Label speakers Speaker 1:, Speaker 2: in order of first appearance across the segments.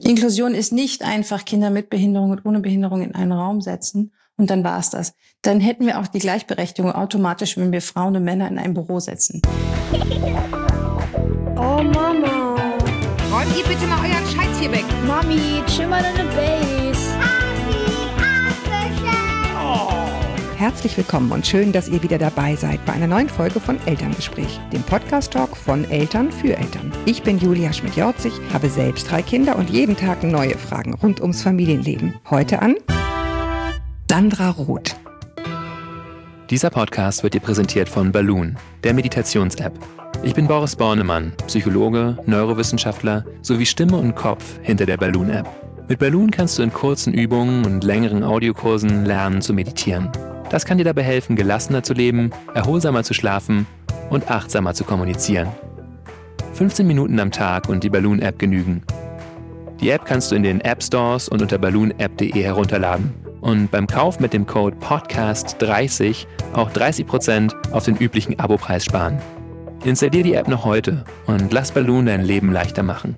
Speaker 1: Inklusion ist nicht einfach Kinder mit Behinderung und ohne Behinderung in einen Raum setzen und dann war's das. Dann hätten wir auch die Gleichberechtigung automatisch, wenn wir Frauen und Männer in ein Büro setzen.
Speaker 2: Oh Mama.
Speaker 3: Räumt ihr bitte mal euren Scheiß hier weg.
Speaker 2: Mami, chill mal deine Base.
Speaker 4: Herzlich willkommen und schön, dass ihr wieder dabei seid bei einer neuen Folge von Elterngespräch, dem Podcast-Talk von Eltern für Eltern. Ich bin Julia Schmidt-Jorzig, habe selbst 3 Kinder und jeden Tag neue Fragen rund ums Familienleben. Heute an Sandra Roth.
Speaker 5: Dieser Podcast wird dir präsentiert von Balloon, der Meditations-App. Ich bin Boris Bornemann, Psychologe, Neurowissenschaftler sowie Stimme und Kopf hinter der Balloon-App. Mit Balloon kannst du in kurzen Übungen und längeren Audiokursen lernen zu meditieren. Das kann dir dabei helfen, gelassener zu leben, erholsamer zu schlafen und achtsamer zu kommunizieren. 15 Minuten am Tag und die Balloon-App genügen. Die App kannst du in den App-Stores und unter balloonapp.de herunterladen. Und beim Kauf mit dem Code PODCAST30 auch 30% auf den üblichen Abopreis sparen. Installier die App noch heute und lass Balloon dein Leben leichter machen.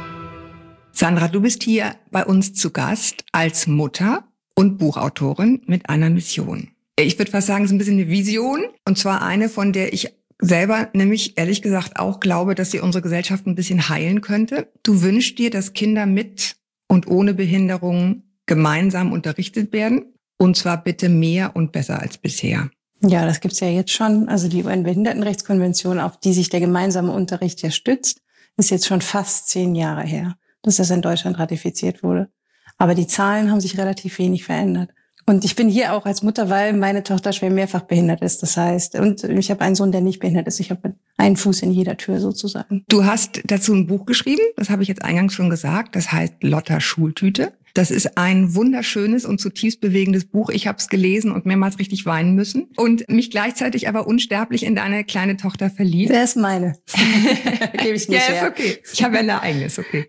Speaker 4: Sandra, du bist hier bei uns zu Gast als Mutter und Buchautorin mit einer Mission. Ich würde fast sagen, es ist ein bisschen eine Vision. Und zwar eine, von der ich selber nämlich ehrlich gesagt auch glaube, dass sie unsere Gesellschaft ein bisschen heilen könnte. Du wünschst dir, dass Kinder mit und ohne Behinderung gemeinsam unterrichtet werden. Und zwar bitte mehr und besser als bisher.
Speaker 1: Ja, das gibt's ja jetzt schon. Also die UN-Behindertenrechtskonvention, auf die sich der gemeinsame Unterricht ja stützt, ist jetzt schon fast 10 Jahre her, dass das in Deutschland ratifiziert wurde. Aber die Zahlen haben sich relativ wenig verändert. Und ich bin hier auch als Mutter, weil meine Tochter schwer mehrfach behindert ist. Das heißt, und ich habe einen Sohn, der nicht behindert ist. Ich habe einen Fuß in jeder Tür sozusagen.
Speaker 4: Du hast dazu ein Buch geschrieben, das habe ich jetzt eingangs schon gesagt. Das heißt Lotta Schultüte. Das ist ein wunderschönes und zutiefst bewegendes Buch. Ich habe es gelesen und mehrmals richtig weinen müssen. Und mich gleichzeitig aber unsterblich in deine kleine Tochter verliebt.
Speaker 1: Wer ist meine? Gebe ich nicht her.
Speaker 4: Ja, ist okay. Ich habe ja eine eigene, ist okay.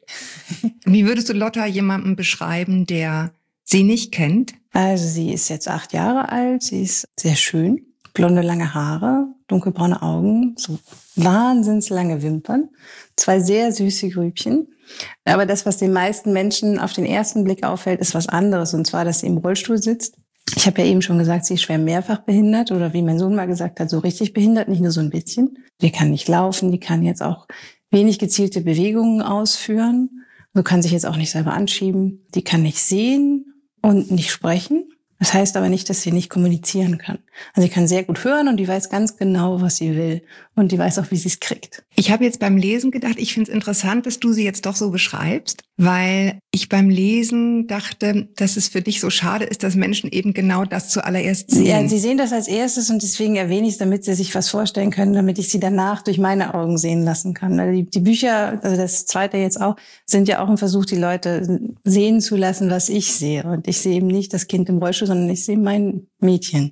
Speaker 4: Wie würdest du Lotta jemandem beschreiben, der sie nicht kennt?
Speaker 1: Also sie ist jetzt 8 Jahre alt. Sie ist sehr schön. Blonde, lange Haare, dunkelbraune Augen, so wahnsinns lange Wimpern. 2 sehr süße Grübchen. Aber das, was den meisten Menschen auf den ersten Blick auffällt, ist was anderes. Und zwar, dass sie im Rollstuhl sitzt. Ich habe ja eben schon gesagt, sie ist schwer mehrfach behindert. Oder wie mein Sohn mal gesagt hat, so richtig behindert, nicht nur so ein bisschen. Die kann nicht laufen, die kann jetzt auch wenig gezielte Bewegungen ausführen. So kann sich jetzt auch nicht selber anschieben. Die kann nicht sehen und nicht sprechen. Das heißt aber nicht, dass sie nicht kommunizieren kann. Also sie kann sehr gut hören und die weiß ganz genau, was sie will. Und die weiß auch, wie sie es kriegt.
Speaker 4: Ich habe jetzt beim Lesen gedacht, ich finde es interessant, dass du sie jetzt doch so beschreibst, weil ich beim Lesen dachte, dass es für dich so schade ist, dass Menschen eben genau das zuallererst sehen.
Speaker 1: Ja, sie sehen das als erstes und deswegen erwähne ich es, damit sie sich was vorstellen können, damit ich sie danach durch meine Augen sehen lassen kann. Also die Bücher, also das zweite jetzt auch, sind ja auch ein Versuch, die Leute sehen zu lassen, was ich sehe. Und ich sehe eben nicht das Kind im Rollstuhl, sondern ich sehe mein Mädchen.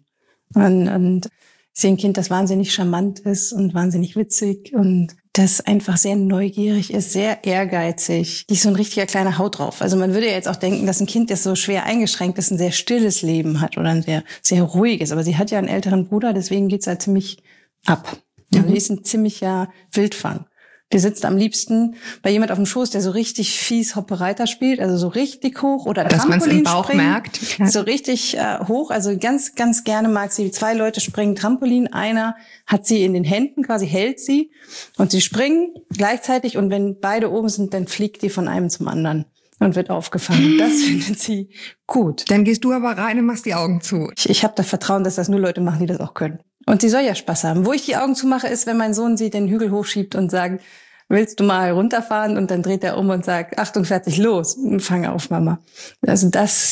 Speaker 1: Und ich sehe ein Kind, das wahnsinnig charmant ist und wahnsinnig witzig und das einfach sehr neugierig ist, sehr ehrgeizig. Die ist so ein richtiger kleiner Haut drauf. Also man würde ja jetzt auch denken, dass ein Kind, das so schwer eingeschränkt ist, ein sehr stilles Leben hat oder ein sehr, sehr ruhiges. Aber sie hat ja einen älteren Bruder, deswegen geht's halt ziemlich ab. Also die ist ein ziemlicher Wildfang. Die sitzt am liebsten bei jemand auf dem Schoß, der so richtig fies Hoppereiter spielt, also so richtig hoch oder
Speaker 4: dass man es im Bauch merkt.
Speaker 1: Ja. So richtig hoch, also ganz, ganz gerne mag sie. 2 Leute springen Trampolin, einer hat sie in den Händen, quasi hält sie und sie springen gleichzeitig und wenn beide oben sind, dann fliegt die von einem zum anderen und wird aufgefangen. Das findet sie gut.
Speaker 4: Dann gehst du aber rein und machst die Augen zu.
Speaker 1: Ich habe da Vertrauen, dass das nur Leute machen, die das auch können. Und sie soll ja Spaß haben. Wo ich die Augen zumache, ist, wenn mein Sohn sie den Hügel hochschiebt und sagt, willst du mal runterfahren? Und dann dreht er um und sagt, Achtung, fertig, los. Und fang auf, Mama. Also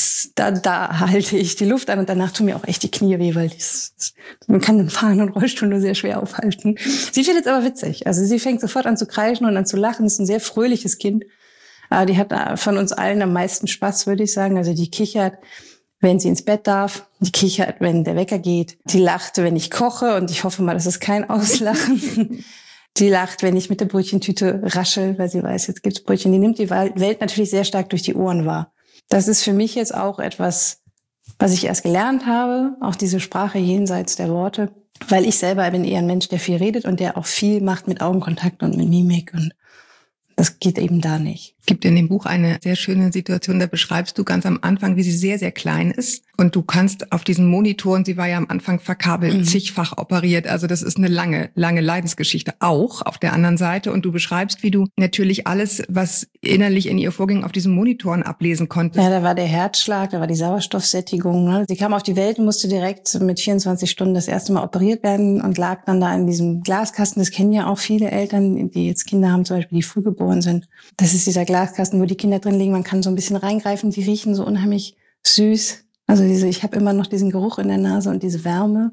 Speaker 1: da halte ich die Luft an und danach tun mir auch echt die Knie weh, weil man kann den Fahren und Rollstuhl nur sehr schwer aufhalten. Sie findet es aber witzig. Also sie fängt sofort an zu kreischen und an zu lachen. Ist ein sehr fröhliches Kind. Aber die hat von uns allen am meisten Spaß, würde ich sagen. Also die kichert, wenn sie ins Bett darf. Die kichert, wenn der Wecker geht. Die lacht, wenn ich koche. Und ich hoffe mal, das ist kein Auslachen. Die lacht, wenn ich mit der Brötchentüte raschel, weil sie weiß, jetzt gibt's Brötchen. Die nimmt die Welt natürlich sehr stark durch die Ohren wahr. Das ist für mich jetzt auch etwas, was ich erst gelernt habe. Auch diese Sprache jenseits der Worte. Weil ich selber bin eher ein Mensch, der viel redet und der auch viel macht mit Augenkontakt und mit Mimik. Und das geht eben da nicht.
Speaker 4: Gibt in dem Buch eine sehr schöne Situation, da beschreibst du ganz am Anfang, wie sie sehr, sehr klein ist und du kannst auf diesen Monitoren, sie war ja am Anfang verkabelt, zigfach operiert, also das ist eine lange, lange Leidensgeschichte auch auf der anderen Seite und du beschreibst, wie du natürlich alles, was innerlich in ihr vorging, auf diesen Monitoren ablesen konntest.
Speaker 1: Ja, da war der Herzschlag, da war die Sauerstoffsättigung. Ne? Sie kam auf die Welt und musste direkt mit 24 Stunden das erste Mal operiert werden und lag dann da in diesem Glaskasten. Das kennen ja auch viele Eltern, die jetzt Kinder haben, zum Beispiel, die früh geboren sind. Das ist dieser Glaskasten, wo die Kinder drin liegen. Man kann so ein bisschen reingreifen. Die riechen so unheimlich süß. Also ich habe immer noch diesen Geruch in der Nase und diese Wärme.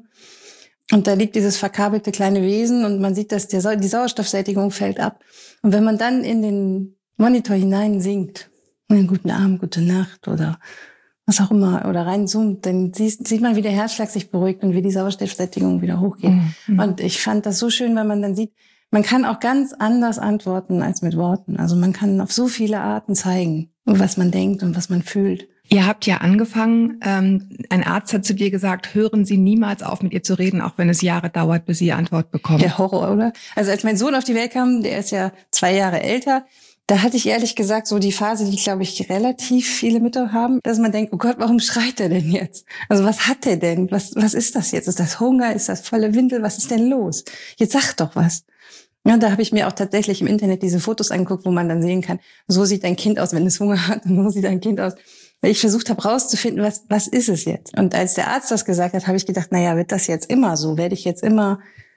Speaker 1: Und da liegt dieses verkabelte kleine Wesen und man sieht, dass die Sauerstoffsättigung fällt ab. Und wenn man dann in den Monitor hinein singt, einen guten Abend, gute Nacht oder was auch immer, oder reinzoomt, dann sieht man, wie der Herzschlag sich beruhigt und wie die Sauerstoffsättigung wieder hochgeht. Und ich fand das so schön, weil man dann sieht, man kann auch ganz anders antworten als mit Worten. Also man kann auf so viele Arten zeigen, was man denkt und was man fühlt.
Speaker 4: Ihr habt ja angefangen, ein Arzt hat zu dir gesagt, hören Sie niemals auf, mit ihr zu reden, auch wenn es Jahre dauert, bis Sie Antwort bekommen.
Speaker 1: Der Horror, oder? Also als mein Sohn auf die Welt kam, der ist ja 2 Jahre älter, da hatte ich ehrlich gesagt so die Phase, die, glaube ich, relativ viele Mütter haben, dass man denkt, oh Gott, warum schreit er denn jetzt? Also was hat er denn? Was ist das jetzt? Ist das Hunger? Ist das volle Windel? Was ist denn los? Jetzt sag doch was. Ja, da habe ich mir auch tatsächlich im Internet diese Fotos angeguckt, wo man dann sehen kann, so sieht ein Kind aus, wenn es Hunger hat, und so sieht ein Kind aus. Weil ich versucht habe rauszufinden, was ist es jetzt? Und als der Arzt das gesagt hat, habe ich gedacht, naja, wird das jetzt immer so? Werde ich jetzt immer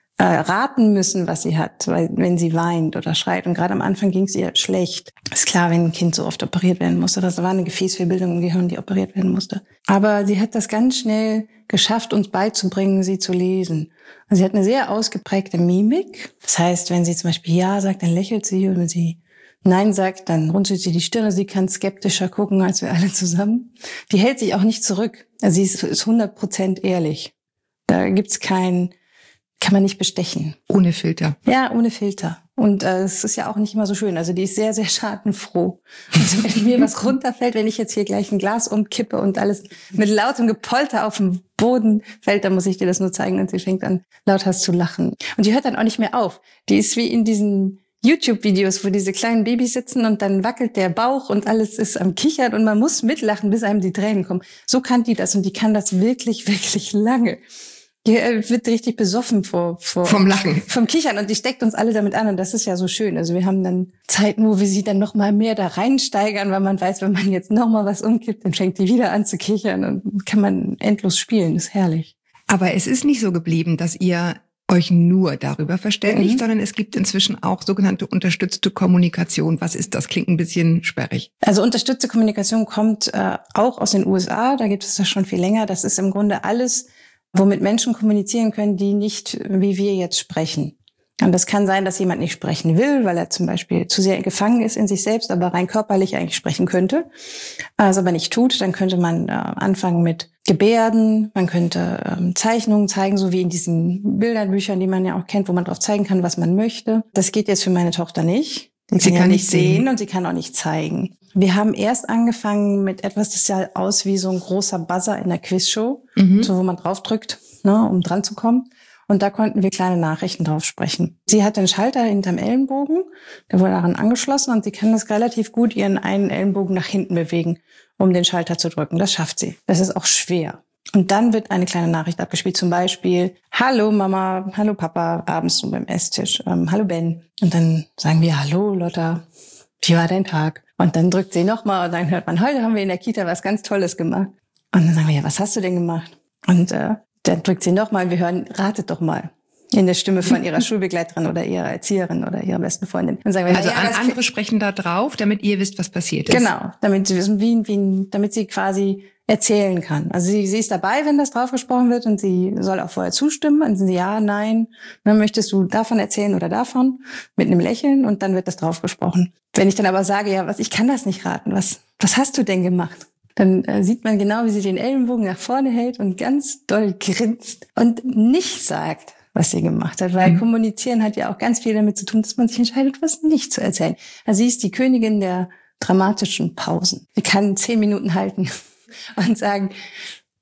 Speaker 1: raten müssen, was sie hat, weil wenn sie weint oder schreit. Und gerade am Anfang ging es ihr schlecht. Ist klar, wenn ein Kind so oft operiert werden musste. Das war eine Gefäßfehlbildung im Gehirn, die operiert werden musste. Aber sie hat das ganz schnell geschafft, uns beizubringen, sie zu lesen. Und sie hat eine sehr ausgeprägte Mimik. Das heißt, wenn sie zum Beispiel Ja sagt, dann lächelt sie. Und wenn sie Nein sagt, dann runzelt sie die Stirn. Sie kann skeptischer gucken als wir alle zusammen. Die hält sich auch nicht zurück. Also sie ist 100% ehrlich. Da gibt's kann man nicht bestechen.
Speaker 4: Ohne Filter.
Speaker 1: Ja, ohne Filter. Und es ist ja auch nicht immer so schön. Also die ist sehr, sehr schadenfroh. Also wenn mir was runterfällt, wenn ich jetzt hier gleich ein Glas umkippe und alles mit lautem Gepolter auf den Boden fällt, dann muss ich dir das nur zeigen. Und sie fängt an, lauthals zu lachen. Und die hört dann auch nicht mehr auf. Die ist wie in diesen YouTube-Videos, wo diese kleinen Babys sitzen und dann wackelt der Bauch und alles ist am Kichern und man muss mitlachen, bis einem die Tränen kommen. So kann die das und die kann das wirklich, wirklich lange. Die wird richtig besoffen vom
Speaker 4: Lachen.
Speaker 1: Vom Kichern und die steckt uns alle damit an und das ist ja so schön. Also wir haben dann Zeiten, wo wir sie dann noch mal mehr da reinsteigern, weil man weiß, wenn man jetzt noch mal was umkippt, dann fängt die wieder an zu kichern und kann man endlos spielen. Das ist herrlich.
Speaker 4: Aber es ist nicht so geblieben, dass ihr euch nur darüber verständigt, sondern es gibt inzwischen auch sogenannte unterstützte Kommunikation. Was ist das? Klingt ein bisschen sperrig.
Speaker 1: Also unterstützte Kommunikation kommt auch aus den USA. Da gibt es das schon viel länger. Das ist im Grunde alles, womit Menschen kommunizieren können, die nicht wie wir jetzt sprechen. Und das kann sein, dass jemand nicht sprechen will, weil er zum Beispiel zu sehr gefangen ist in sich selbst, aber rein körperlich eigentlich sprechen könnte, also aber nicht tut. Dann könnte man anfangen mit Gebärden, man könnte Zeichnungen zeigen, so wie in diesen Bilderbüchern, die man ja auch kennt, wo man drauf zeigen kann, was man möchte. Das geht jetzt für meine Tochter nicht. Sie kann nicht sehen und sie kann auch nicht zeigen. Wir haben erst angefangen mit etwas, das sah aus wie so ein großer Buzzer in der Quizshow, so wo man draufdrückt, ne, um dran zu kommen. Und da konnten wir kleine Nachrichten drauf sprechen. Sie hat den Schalter hinterm Ellenbogen, der wurde daran angeschlossen und sie kann das relativ gut ihren einen Ellenbogen nach hinten bewegen, um den Schalter zu drücken. Das schafft sie. Das ist auch schwer. Und dann wird eine kleine Nachricht abgespielt, zum Beispiel, hallo Mama, hallo Papa, abends so beim Esstisch, hallo Ben. Und dann sagen wir, hallo Lotta, wie war dein Tag? Und dann drückt sie nochmal und dann hört man, heute haben wir in der Kita was ganz Tolles gemacht. Und dann sagen wir, ja, was hast du denn gemacht? Und dann drückt sie nochmal, wir hören, ratet doch mal. In der Stimme von ihrer Schulbegleiterin oder ihrer Erzieherin oder ihrer besten Freundin. Dann sagen wir,
Speaker 4: also andere sprechen da drauf, damit ihr wisst, was passiert ist.
Speaker 1: Genau, damit sie wissen, damit sie quasi erzählen kann. Also sie ist dabei, wenn das drauf gesprochen wird und sie soll auch vorher zustimmen. Und sie ja, nein, dann möchtest du davon erzählen oder davon mit einem Lächeln und dann wird das drauf gesprochen. Wenn ich dann aber sage, ja, ich kann das nicht raten, was hast du denn gemacht? Dann sieht man genau, wie sie den Ellenbogen nach vorne hält und ganz doll grinst und nicht sagt, was sie gemacht hat. Weil Kommunizieren hat ja auch ganz viel damit zu tun, dass man sich entscheidet, was nicht zu erzählen. Also sie ist die Königin der dramatischen Pausen. Sie kann 10 Minuten halten und sagen,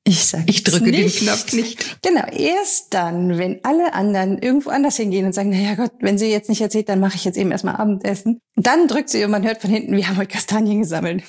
Speaker 4: Ich drücke den Knopf nicht.
Speaker 1: Genau, erst dann, wenn alle anderen irgendwo anders hingehen und sagen, naja Gott, wenn sie jetzt nicht erzählt, dann mache ich jetzt eben erstmal Abendessen. Dann drückt sie und man hört von hinten, wir haben heute Kastanien gesammelt.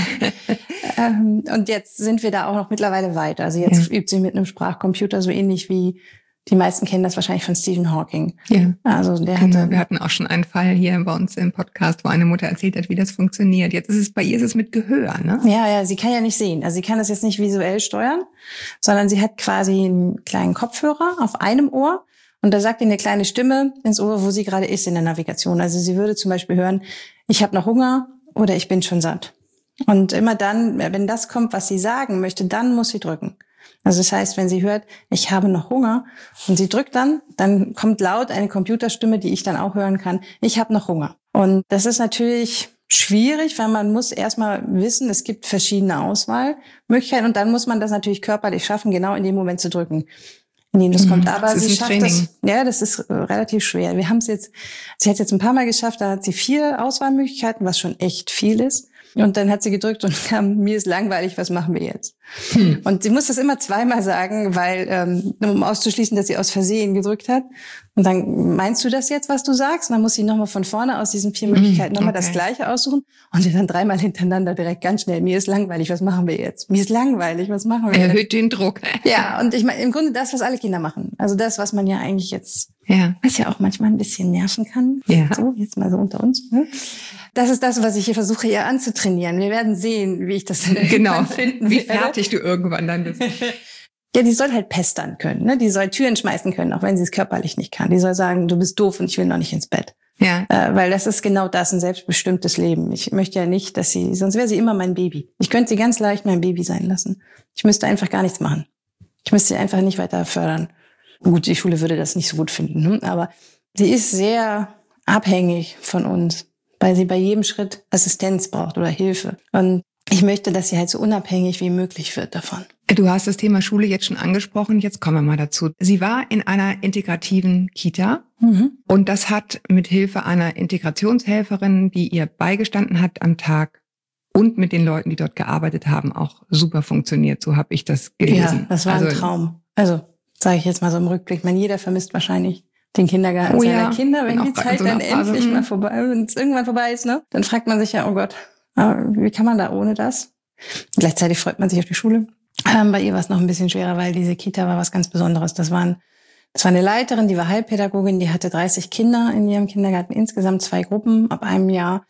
Speaker 1: Und jetzt sind wir da auch noch mittlerweile weiter. Also jetzt übt sie mit einem Sprachcomputer so ähnlich wie die meisten kennen das wahrscheinlich von Stephen Hawking.
Speaker 4: Ja.
Speaker 1: Also wir
Speaker 4: hatten auch schon einen Fall hier bei uns im Podcast, wo eine Mutter erzählt hat, wie das funktioniert. Jetzt bei ihr ist es mit Gehör, ne?
Speaker 1: Ja, sie kann ja nicht sehen. Also sie kann das jetzt nicht visuell steuern, sondern sie hat quasi einen kleinen Kopfhörer auf einem Ohr und da sagt ihr eine kleine Stimme ins Ohr, wo sie gerade ist in der Navigation. Also sie würde zum Beispiel hören, ich habe noch Hunger oder ich bin schon satt. Und immer dann, wenn das kommt, was sie sagen möchte, dann muss sie drücken. Also das heißt, wenn sie hört, ich habe noch Hunger und sie drückt dann kommt laut eine Computerstimme, die ich dann auch hören kann, ich habe noch Hunger. Und das ist natürlich schwierig, weil man muss erstmal wissen, es gibt verschiedene Auswahlmöglichkeiten und dann muss man das natürlich körperlich schaffen, genau in dem Moment zu drücken, in dem das kommt. Aber sie schafft das. Ja, das ist relativ schwer. Sie hat es jetzt ein paar Mal geschafft, da hat sie 4 Auswahlmöglichkeiten, was schon echt viel ist. Und dann hat sie gedrückt und kam, mir ist langweilig, was machen wir jetzt? Und sie muss das immer 2-mal sagen, weil um auszuschließen, dass sie aus Versehen gedrückt hat. Und dann, meinst du das jetzt, was du sagst? Und dann muss sie nochmal von vorne aus diesen 4 Möglichkeiten nochmal das Gleiche aussuchen. Und dann 3-mal hintereinander direkt ganz schnell, mir ist langweilig, was machen wir jetzt? Mir ist langweilig, was machen wir jetzt?
Speaker 4: Erhöht den Druck.
Speaker 1: Ja, und ich meine, im Grunde das, was alle Kinder machen. Also das, was man ja eigentlich jetzt, was ja auch manchmal ein bisschen nerven kann.
Speaker 4: Ja.
Speaker 1: So, jetzt mal so unter uns. Ne? Das ist das, was ich hier versuche, ihr anzutrainieren. Wir werden sehen, wie ich das dann finden
Speaker 4: wie fertig du irgendwann dann bist.
Speaker 1: Ja, die soll halt pestern können. Ne? Die soll Türen schmeißen können, auch wenn sie es körperlich nicht kann. Die soll sagen, du bist doof und ich will noch nicht ins Bett.
Speaker 4: Ja.
Speaker 1: Weil das ist genau das, ein selbstbestimmtes Leben. Ich möchte ja nicht, sonst wäre sie immer mein Baby. Ich könnte sie ganz leicht mein Baby sein lassen. Ich müsste einfach gar nichts machen. Ich müsste sie einfach nicht weiter fördern. Gut, die Schule würde das nicht so gut finden, ne? Aber sie ist sehr abhängig von uns, weil sie bei jedem Schritt Assistenz braucht oder Hilfe. Und ich möchte, dass sie halt so unabhängig wie möglich wird davon.
Speaker 4: Du hast das Thema Schule jetzt schon angesprochen, jetzt kommen wir mal dazu. Sie war in einer integrativen Kita und das hat mit Hilfe einer Integrationshelferin, die ihr beigestanden hat am Tag und mit den Leuten, die dort gearbeitet haben, auch super funktioniert. So habe ich das gelesen.
Speaker 1: Ja, das war ein Traum. Also sage ich jetzt mal so im Rückblick. Jeder vermisst wahrscheinlich den Kindergarten seiner Kinder, wenn die Zeit dann endlich mal vorbei, wenn es irgendwann vorbei ist, ne? Dann fragt man sich ja, oh Gott, wie kann man da ohne das? Gleichzeitig freut man sich auf die Schule. Bei ihr war es noch ein bisschen schwerer, weil diese Kita war was ganz Besonderes. Das war eine Leiterin, die war Heilpädagogin, die hatte 30 Kinder in ihrem Kindergarten, insgesamt 2 Gruppen ab einem Jahr,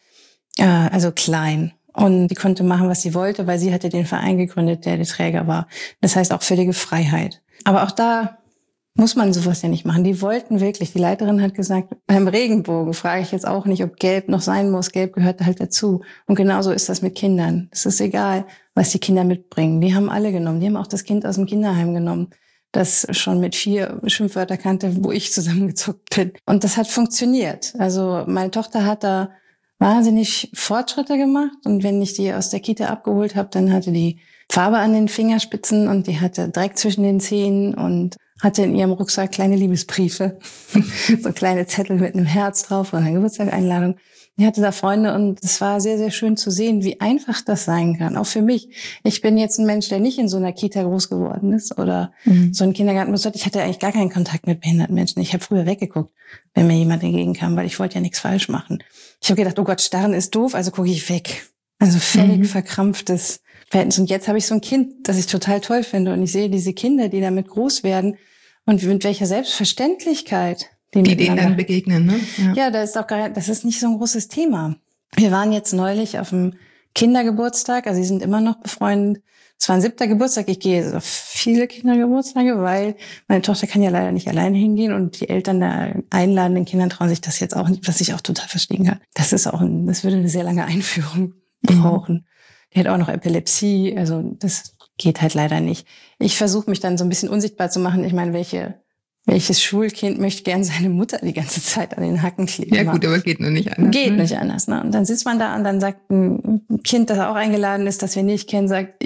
Speaker 1: also klein. Und die konnte machen, was sie wollte, weil sie hatte den Verein gegründet, der Träger war. Das heißt auch völlige Freiheit. Aber auch da muss man sowas ja nicht machen. Die wollten wirklich, die Leiterin hat gesagt, beim Regenbogen frage ich jetzt auch nicht, ob Gelb noch sein muss. Gelb gehört halt dazu. Und genauso ist das mit Kindern. Es ist egal, was die Kinder mitbringen. Die haben alle genommen. Die haben auch das Kind aus dem Kinderheim genommen, das schon mit 4 Schimpfwörter kannte, wo ich zusammengezuckt bin. Und das hat funktioniert. Also meine Tochter hat da wahnsinnig Fortschritte gemacht. Und wenn ich die aus der Kita abgeholt habe, dann hatte die Farbe an den Fingerspitzen und die hatte Dreck zwischen den Zähnen und hatte in ihrem Rucksack kleine Liebesbriefe, so kleine Zettel mit einem Herz drauf und einer Geburtstagseinladung. Die hatte da Freunde und es war sehr, sehr schön zu sehen, wie einfach das sein kann, auch für mich. Ich bin jetzt ein Mensch, der nicht in so einer Kita groß geworden ist oder so einen Kindergarten besucht. Ich hatte eigentlich gar keinen Kontakt mit behinderten Menschen. Ich habe früher weggeguckt, wenn mir jemand entgegenkam, weil ich wollte ja nichts falsch machen. Ich habe gedacht, oh Gott, Starren ist doof, also gucke ich weg. Also völlig verkrampftes Verhältnis. Und jetzt habe ich so ein Kind, das ich total toll finde. Und ich sehe diese Kinder, die damit groß werden und mit welcher Selbstverständlichkeit die
Speaker 4: denen dann begegnen, ne?
Speaker 1: Ja, das ist nicht so ein großes Thema. Wir waren jetzt neulich auf dem Kindergeburtstag, also sie sind immer noch befreundet. Es war ein 7. Geburtstag. Ich gehe auf viele Kindergeburtstage, weil meine Tochter kann ja leider nicht alleine hingehen und die Eltern der einladenden Kinder trauen sich das jetzt auch nicht, was ich auch total verstehen kann. Das würde eine sehr lange Einführung brauchen. Die hat auch noch Epilepsie, also das geht halt leider nicht. Ich versuche mich dann so ein bisschen unsichtbar zu machen. Ich meine, welches Schulkind möchte gern seine Mutter die ganze Zeit an den Hacken kleben?
Speaker 4: Ja gut, aber geht nur nicht anders.
Speaker 1: Geht nicht anders, ne? Und dann sitzt man da und dann sagt ein Kind, das auch eingeladen ist, das wir nicht kennen, sagt,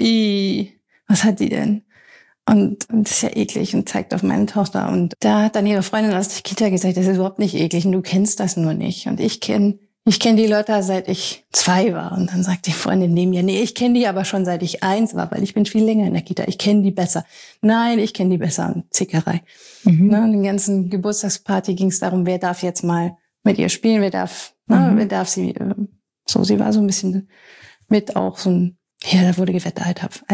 Speaker 1: was hat die denn? Und das ist ja eklig und zeigt auf meine Tochter. Und da hat dann ihre Freundin aus der Kita gesagt, das ist überhaupt nicht eklig und du kennst das nur nicht. Und ich kenne ich kenne die Lotta, seit ich 2 war. Und dann sagt die Freundin neben mir, nee, ich kenne die aber schon, seit ich 1 war, weil ich bin viel länger in der Kita. Ich kenne die besser. Nein, ich kenne die besser. Und Zickerei. Ne, in der ganzen Geburtstagsparty ging es darum, wer darf jetzt mal mit ihr spielen, wer darf sie, sie war so ein bisschen mit auch so ein, ja, da wurde gewetteifert.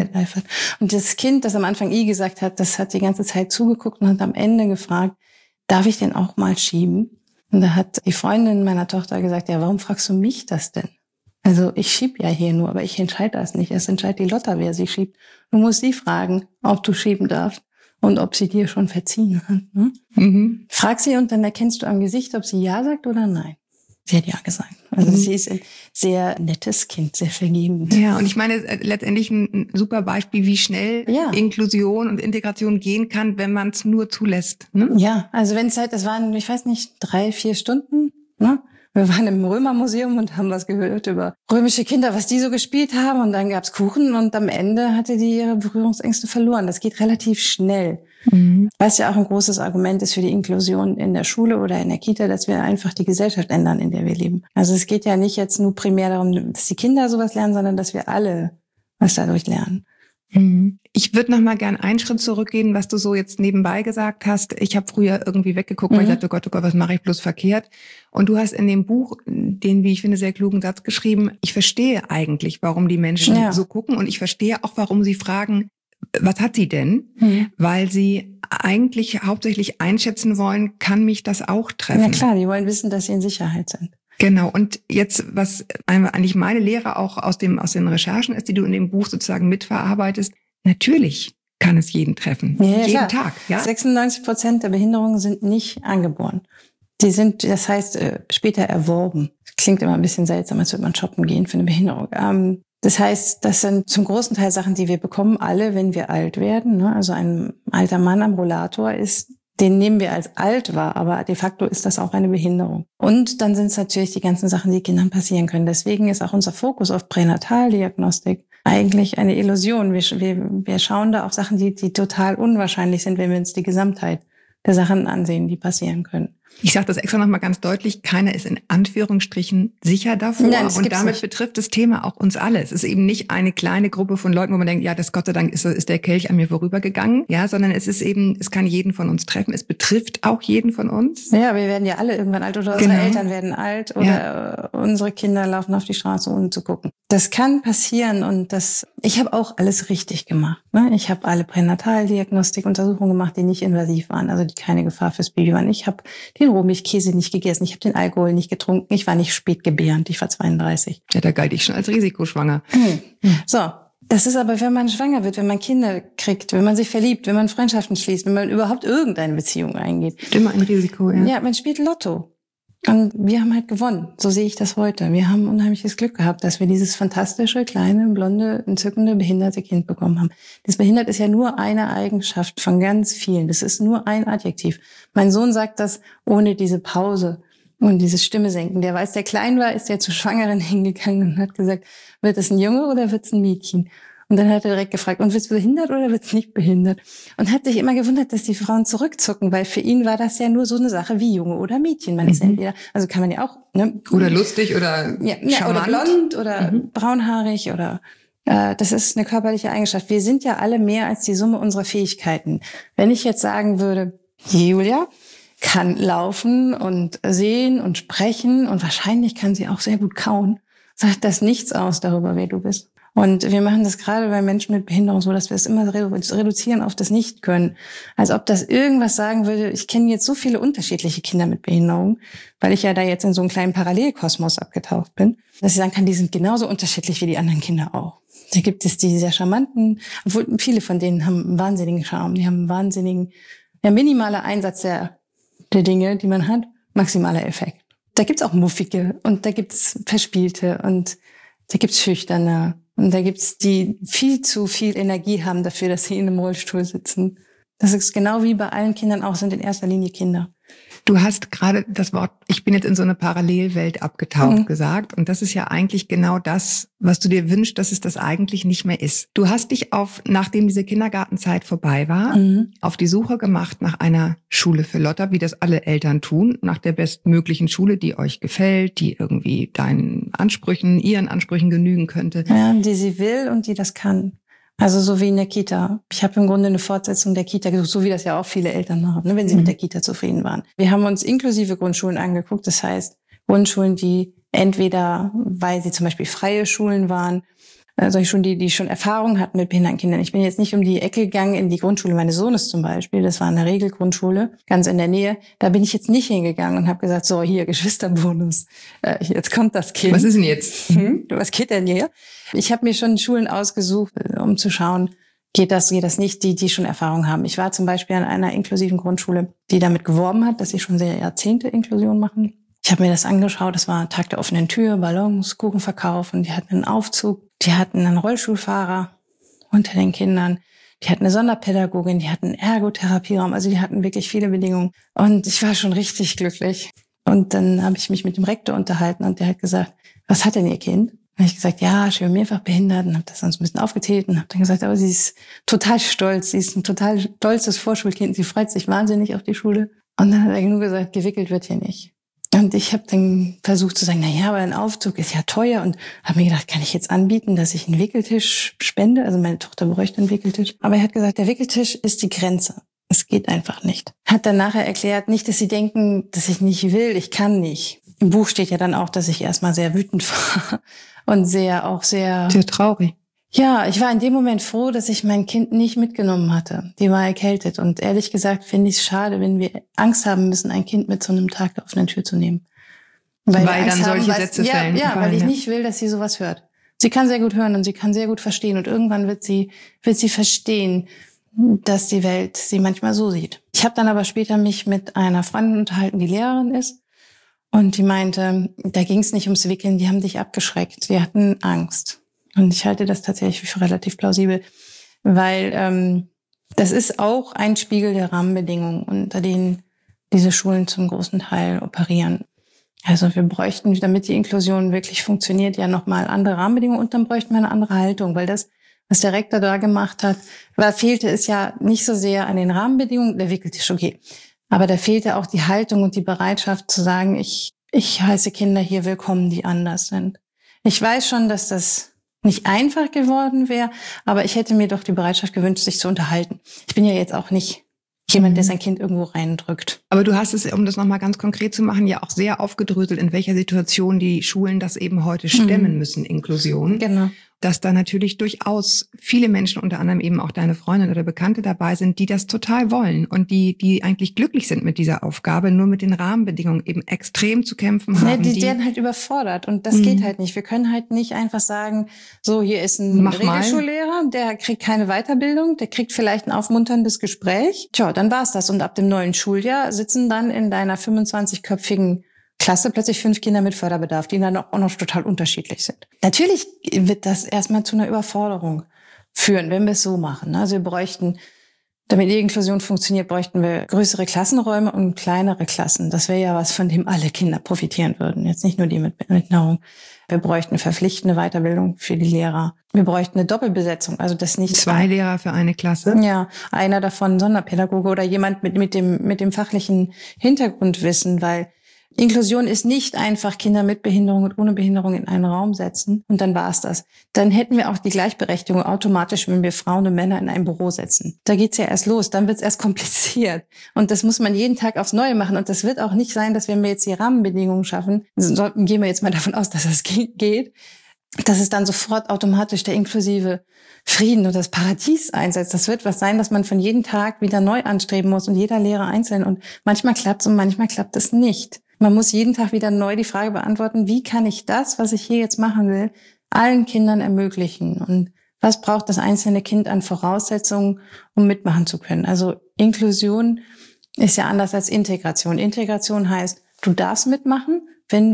Speaker 1: Und das Kind, das am Anfang gesagt hat, das hat die ganze Zeit zugeguckt und hat am Ende gefragt, darf ich den auch mal schieben? Und da hat die Freundin meiner Tochter gesagt, ja, warum fragst du mich das denn? Also ich schieb ja hier nur, aber ich entscheide das nicht. Es entscheidet die Lotta, wer sie schiebt. Du musst sie fragen, ob du schieben darfst und ob sie dir schon verziehen hat. Ne? Frag sie und dann erkennst du am Gesicht, ob sie ja sagt oder nein. Sie hat ja gesagt. Also sie ist ein sehr nettes Kind, sehr vergebend.
Speaker 4: Ja, und ich meine, letztendlich ein super Beispiel, wie schnell Inklusion und Integration gehen kann, wenn man es nur zulässt. Ne?
Speaker 1: Ja, also wenn es halt, das waren, ich weiß nicht, 3-4 Stunden, ne? Wir waren im Römermuseum und haben was gehört über römische Kinder, was die so gespielt haben. Und dann gab's Kuchen und am Ende hatte die ihre Berührungsängste verloren. Das geht relativ schnell. Was ja auch ein großes Argument ist für die Inklusion in der Schule oder in der Kita, dass wir einfach die Gesellschaft ändern, in der wir leben. Also es geht ja nicht jetzt nur primär darum, dass die Kinder sowas lernen, sondern dass wir alle was dadurch lernen.
Speaker 4: Ich würde noch mal gern einen Schritt zurückgehen, was du so jetzt nebenbei gesagt hast. Ich habe früher irgendwie weggeguckt, weil ich dachte, oh Gott, was mache ich bloß verkehrt? Und du hast in dem Buch den, wie ich finde, sehr klugen Satz geschrieben, ich verstehe eigentlich, warum die Menschen so gucken und ich verstehe auch, warum sie fragen, was hat sie denn? Weil sie eigentlich hauptsächlich einschätzen wollen, kann mich das auch treffen?
Speaker 1: Ja klar, die wollen wissen, dass sie in Sicherheit sind.
Speaker 4: Genau. Und jetzt, was eigentlich meine Lehre auch aus den Recherchen ist, die du in dem Buch sozusagen mitverarbeitest, natürlich kann es jeden treffen.
Speaker 1: Ja,
Speaker 4: jeden Tag. Ja?
Speaker 1: 96% der Behinderungen sind nicht angeboren. Die sind, das heißt, später erworben. Klingt immer ein bisschen seltsam, als würde man shoppen gehen für eine Behinderung. Das heißt, das sind zum großen Teil Sachen, die wir bekommen, alle, wenn wir alt werden. Ne? Also ein alter Mann am Rollator den nehmen wir als alt wahr, aber de facto ist das auch eine Behinderung. Und dann sind es natürlich die ganzen Sachen, die Kindern passieren können. Deswegen ist auch unser Fokus auf Pränataldiagnostik eigentlich eine Illusion. Wir schauen da auf Sachen, die total unwahrscheinlich sind, wenn wir uns die Gesamtheit der Sachen ansehen, die passieren können.
Speaker 4: Ich sage das extra nochmal ganz deutlich, keiner ist in Anführungsstrichen sicher davor.
Speaker 1: Nein,
Speaker 4: und damit betrifft das Thema auch uns alle. Es ist eben nicht eine kleine Gruppe von Leuten, wo man denkt, ja, das Gott sei Dank ist der Kelch an mir vorübergegangen. Ja, sondern es ist eben, es kann jeden von uns treffen. Es betrifft auch jeden von uns.
Speaker 1: Ja, wir werden ja alle irgendwann alt oder unsere Eltern werden alt oder unsere Kinder laufen auf die Straße, ohne zu gucken. Das kann passieren und ich habe auch alles richtig gemacht. Ne? Ich habe alle Pränataldiagnostik-Untersuchungen gemacht, die nicht invasiv waren, also die keine Gefahr fürs Baby waren. Ich habe den Rohmilchkäse nicht gegessen, ich habe den Alkohol nicht getrunken, ich war nicht spätgebärend, ich war 32.
Speaker 4: Ja, da galt ich schon als risikoschwanger.
Speaker 1: So, das ist aber, wenn man schwanger wird, wenn man Kinder kriegt, wenn man sich verliebt, wenn man Freundschaften schließt, wenn man überhaupt irgendeine Beziehung eingeht.
Speaker 4: Immer ein Risiko, ja.
Speaker 1: Ja, man spielt Lotto. Und wir haben halt gewonnen. So sehe ich das heute. Wir haben unheimliches Glück gehabt, dass wir dieses fantastische, kleine, blonde, entzückende, behinderte Kind bekommen haben. Das behindert ist ja nur eine Eigenschaft von ganz vielen. Das ist nur ein Adjektiv. Mein Sohn sagt das ohne diese Pause und dieses Stimme senken. Der, als der klein war, ist der zur Schwangeren hingegangen und hat gesagt, wird es ein Junge oder wird es ein Mädchen? Und dann hat er direkt gefragt, und wird's behindert oder wird's nicht behindert? Und hat sich immer gewundert, dass die Frauen zurückzucken, weil für ihn war das ja nur so eine Sache wie Junge oder Mädchen. Man ist entweder, also kann man ja auch, ne?
Speaker 4: Oder lustig oder charmant.
Speaker 1: Oder blond oder braunhaarig oder, das ist eine körperliche Eigenschaft. Wir sind ja alle mehr als die Summe unserer Fähigkeiten. Wenn ich jetzt sagen würde, Julia kann laufen und sehen und sprechen und wahrscheinlich kann sie auch sehr gut kauen, sagt das nichts aus darüber, wer du bist. Und wir machen das gerade bei Menschen mit Behinderung so, dass wir es immer reduzieren auf das Nicht-Können. Als ob das irgendwas sagen würde, ich kenne jetzt so viele unterschiedliche Kinder mit Behinderung, weil ich ja da jetzt in so einem kleinen Parallelkosmos abgetaucht bin, dass ich sagen kann, die sind genauso unterschiedlich wie die anderen Kinder auch. Da gibt es die sehr charmanten, obwohl viele von denen haben einen wahnsinnigen Charme, die haben einen wahnsinnigen, minimaler Einsatz der Dinge, die man hat, maximaler Effekt. Da gibt's auch Muffige und da gibt's Verspielte und da gibt's Schüchterne. Und da gibt's die viel zu viel Energie haben dafür, dass sie in einem Rollstuhl sitzen. Das ist genau wie bei allen Kindern auch, sind in erster Linie Kinder.
Speaker 4: Du hast gerade das Wort, ich bin jetzt in so eine Parallelwelt abgetaucht, gesagt. Und das ist ja eigentlich genau das, was du dir wünschst, dass es das eigentlich nicht mehr ist. Du hast dich nachdem diese Kindergartenzeit vorbei war, auf die Suche gemacht nach einer Schule für Lotta, wie das alle Eltern tun, nach der bestmöglichen Schule, die euch gefällt, die irgendwie ihren Ansprüchen genügen könnte.
Speaker 1: Ja, die sie will und die das kann. Also so wie in der Kita. Ich habe im Grunde eine Fortsetzung der Kita gesucht, so wie das ja auch viele Eltern machen, ne, wenn sie mit der Kita zufrieden waren. Wir haben uns inklusive Grundschulen angeguckt, das heißt Grundschulen, die entweder, weil sie zum Beispiel freie Schulen waren, solche Schulen, die schon Erfahrung hatten mit behinderten Kindern. Ich bin jetzt nicht um die Ecke gegangen in die Grundschule meines Sohnes zum Beispiel. Das war eine Regelgrundschule, ganz in der Nähe. Da bin ich jetzt nicht hingegangen und habe gesagt, so hier, Geschwisterbonus, jetzt kommt das Kind.
Speaker 4: Was ist denn jetzt?
Speaker 1: Was geht denn hier? Ich habe mir schon Schulen ausgesucht, um zu schauen, geht das nicht, die schon Erfahrung haben. Ich war zum Beispiel an einer inklusiven Grundschule, die damit geworben hat, dass sie schon sehr Jahrzehnte Inklusion machen. Ich habe mir das angeschaut, das war Tag der offenen Tür, Ballons, Kuchenverkauf und die hatten einen Aufzug, die hatten einen Rollstuhlfahrer unter den Kindern, die hatten eine Sonderpädagogin, die hatten einen Ergotherapieraum, also die hatten wirklich viele Bedingungen und ich war schon richtig glücklich. Und dann habe ich mich mit dem Rektor unterhalten und der hat gesagt, was hat denn Ihr Kind? Und ich gesagt, ja, schwer mehrfach behindert und habe das dann so ein bisschen aufgezählt und habe dann gesagt, aber sie ist total stolz, sie ist ein total stolzes Vorschulkind, sie freut sich wahnsinnig auf die Schule. Und dann hat er nur gesagt, gewickelt wird hier nicht. Und ich habe dann versucht zu sagen, na ja, aber ein Aufzug ist ja teuer und habe mir gedacht, kann ich jetzt anbieten, dass ich einen Wickeltisch spende? Also meine Tochter bräuchte einen Wickeltisch. Aber er hat gesagt, der Wickeltisch ist die Grenze. Es geht einfach nicht. Hat dann nachher erklärt, nicht, dass sie denken, dass ich nicht will, ich kann nicht. Im Buch steht ja dann auch, dass ich erstmal sehr wütend war und sehr
Speaker 4: traurig.
Speaker 1: Ja, ich war in dem Moment froh, dass ich mein Kind nicht mitgenommen hatte. Die war erkältet. Und ehrlich gesagt finde ich es schade, wenn wir Angst haben müssen, ein Kind mit zu einem Tag der offenen Tür zu nehmen.
Speaker 4: Weil dann solche Sätze fällen.
Speaker 1: Ja, weil ich nicht will, dass sie sowas hört. Sie kann sehr gut hören und sie kann sehr gut verstehen. Und irgendwann wird sie verstehen, dass die Welt sie manchmal so sieht. Ich habe dann aber später mich mit einer Freundin unterhalten, die Lehrerin ist. Und die meinte, da ging es nicht ums Wickeln, die haben dich abgeschreckt. Die hatten Angst. Und ich halte das tatsächlich für relativ plausibel, weil das ist auch ein Spiegel der Rahmenbedingungen, unter denen diese Schulen zum großen Teil operieren. Also wir bräuchten, damit die Inklusion wirklich funktioniert, ja nochmal andere Rahmenbedingungen und dann bräuchten wir eine andere Haltung, weil das, was der Rektor da gemacht hat, fehlte es ja nicht so sehr an den Rahmenbedingungen, der Wickeltisch, okay. Aber da fehlte auch die Haltung und die Bereitschaft zu sagen, ich heiße Kinder hier willkommen, die anders sind. Ich weiß schon, dass das nicht einfach geworden wäre, aber ich hätte mir doch die Bereitschaft gewünscht, sich zu unterhalten. Ich bin ja jetzt auch nicht jemand, der sein Kind irgendwo reindrückt.
Speaker 4: Aber du hast es, um das nochmal ganz konkret zu machen, ja auch sehr aufgedröselt, in welcher Situation die Schulen das eben heute stemmen müssen, Inklusion.
Speaker 1: Genau.
Speaker 4: Dass da natürlich durchaus viele Menschen, unter anderem eben auch deine Freundin oder Bekannte dabei sind, die das total wollen und die eigentlich glücklich sind mit dieser Aufgabe, nur mit den Rahmenbedingungen eben extrem zu kämpfen haben.
Speaker 1: Die werden halt überfordert und das geht halt nicht. Wir können halt nicht einfach sagen, so hier ist ein Regelschullehrer, der kriegt keine Weiterbildung, der kriegt vielleicht ein aufmunterndes Gespräch. Tja, dann war's das. Und ab dem neuen Schuljahr sitzen dann in deiner 25-köpfigen Klasse plötzlich 5 Kinder mit Förderbedarf, die dann auch noch total unterschiedlich sind. Natürlich wird das erstmal zu einer Überforderung führen, wenn wir es so machen. Also wir bräuchten, damit die Inklusion funktioniert, bräuchten wir größere Klassenräume und kleinere Klassen. Das wäre ja was, von dem alle Kinder profitieren würden. Jetzt nicht nur die mit Behinderung. Wir bräuchten verpflichtende Weiterbildung für die Lehrer. Wir bräuchten eine Doppelbesetzung, also das nicht
Speaker 4: 2 Lehrer für eine Klasse.
Speaker 1: Ja, einer davon Sonderpädagoge oder jemand mit dem fachlichen Hintergrundwissen, weil Inklusion ist nicht einfach Kinder mit Behinderung und ohne Behinderung in einen Raum setzen und dann war's das. Dann hätten wir auch die Gleichberechtigung automatisch, wenn wir Frauen und Männer in ein Büro setzen. Da geht's ja erst los, dann wird's erst kompliziert. Und das muss man jeden Tag aufs Neue machen. Und das wird auch nicht sein, dass wenn wir jetzt die Rahmenbedingungen schaffen, gehen wir jetzt mal davon aus, dass das geht, dass es dann sofort automatisch der inklusive Frieden und das Paradies einsetzt. Das wird was sein, dass man von jedem Tag wieder neu anstreben muss und jeder Lehrer einzeln. Und manchmal klappt's und manchmal klappt es nicht. Man muss jeden Tag wieder neu die Frage beantworten, wie kann ich das, was ich hier jetzt machen will, allen Kindern ermöglichen? Und was braucht das einzelne Kind an Voraussetzungen, um mitmachen zu können? Also Inklusion ist ja anders als Integration. Integration heißt, du darfst mitmachen, wenn du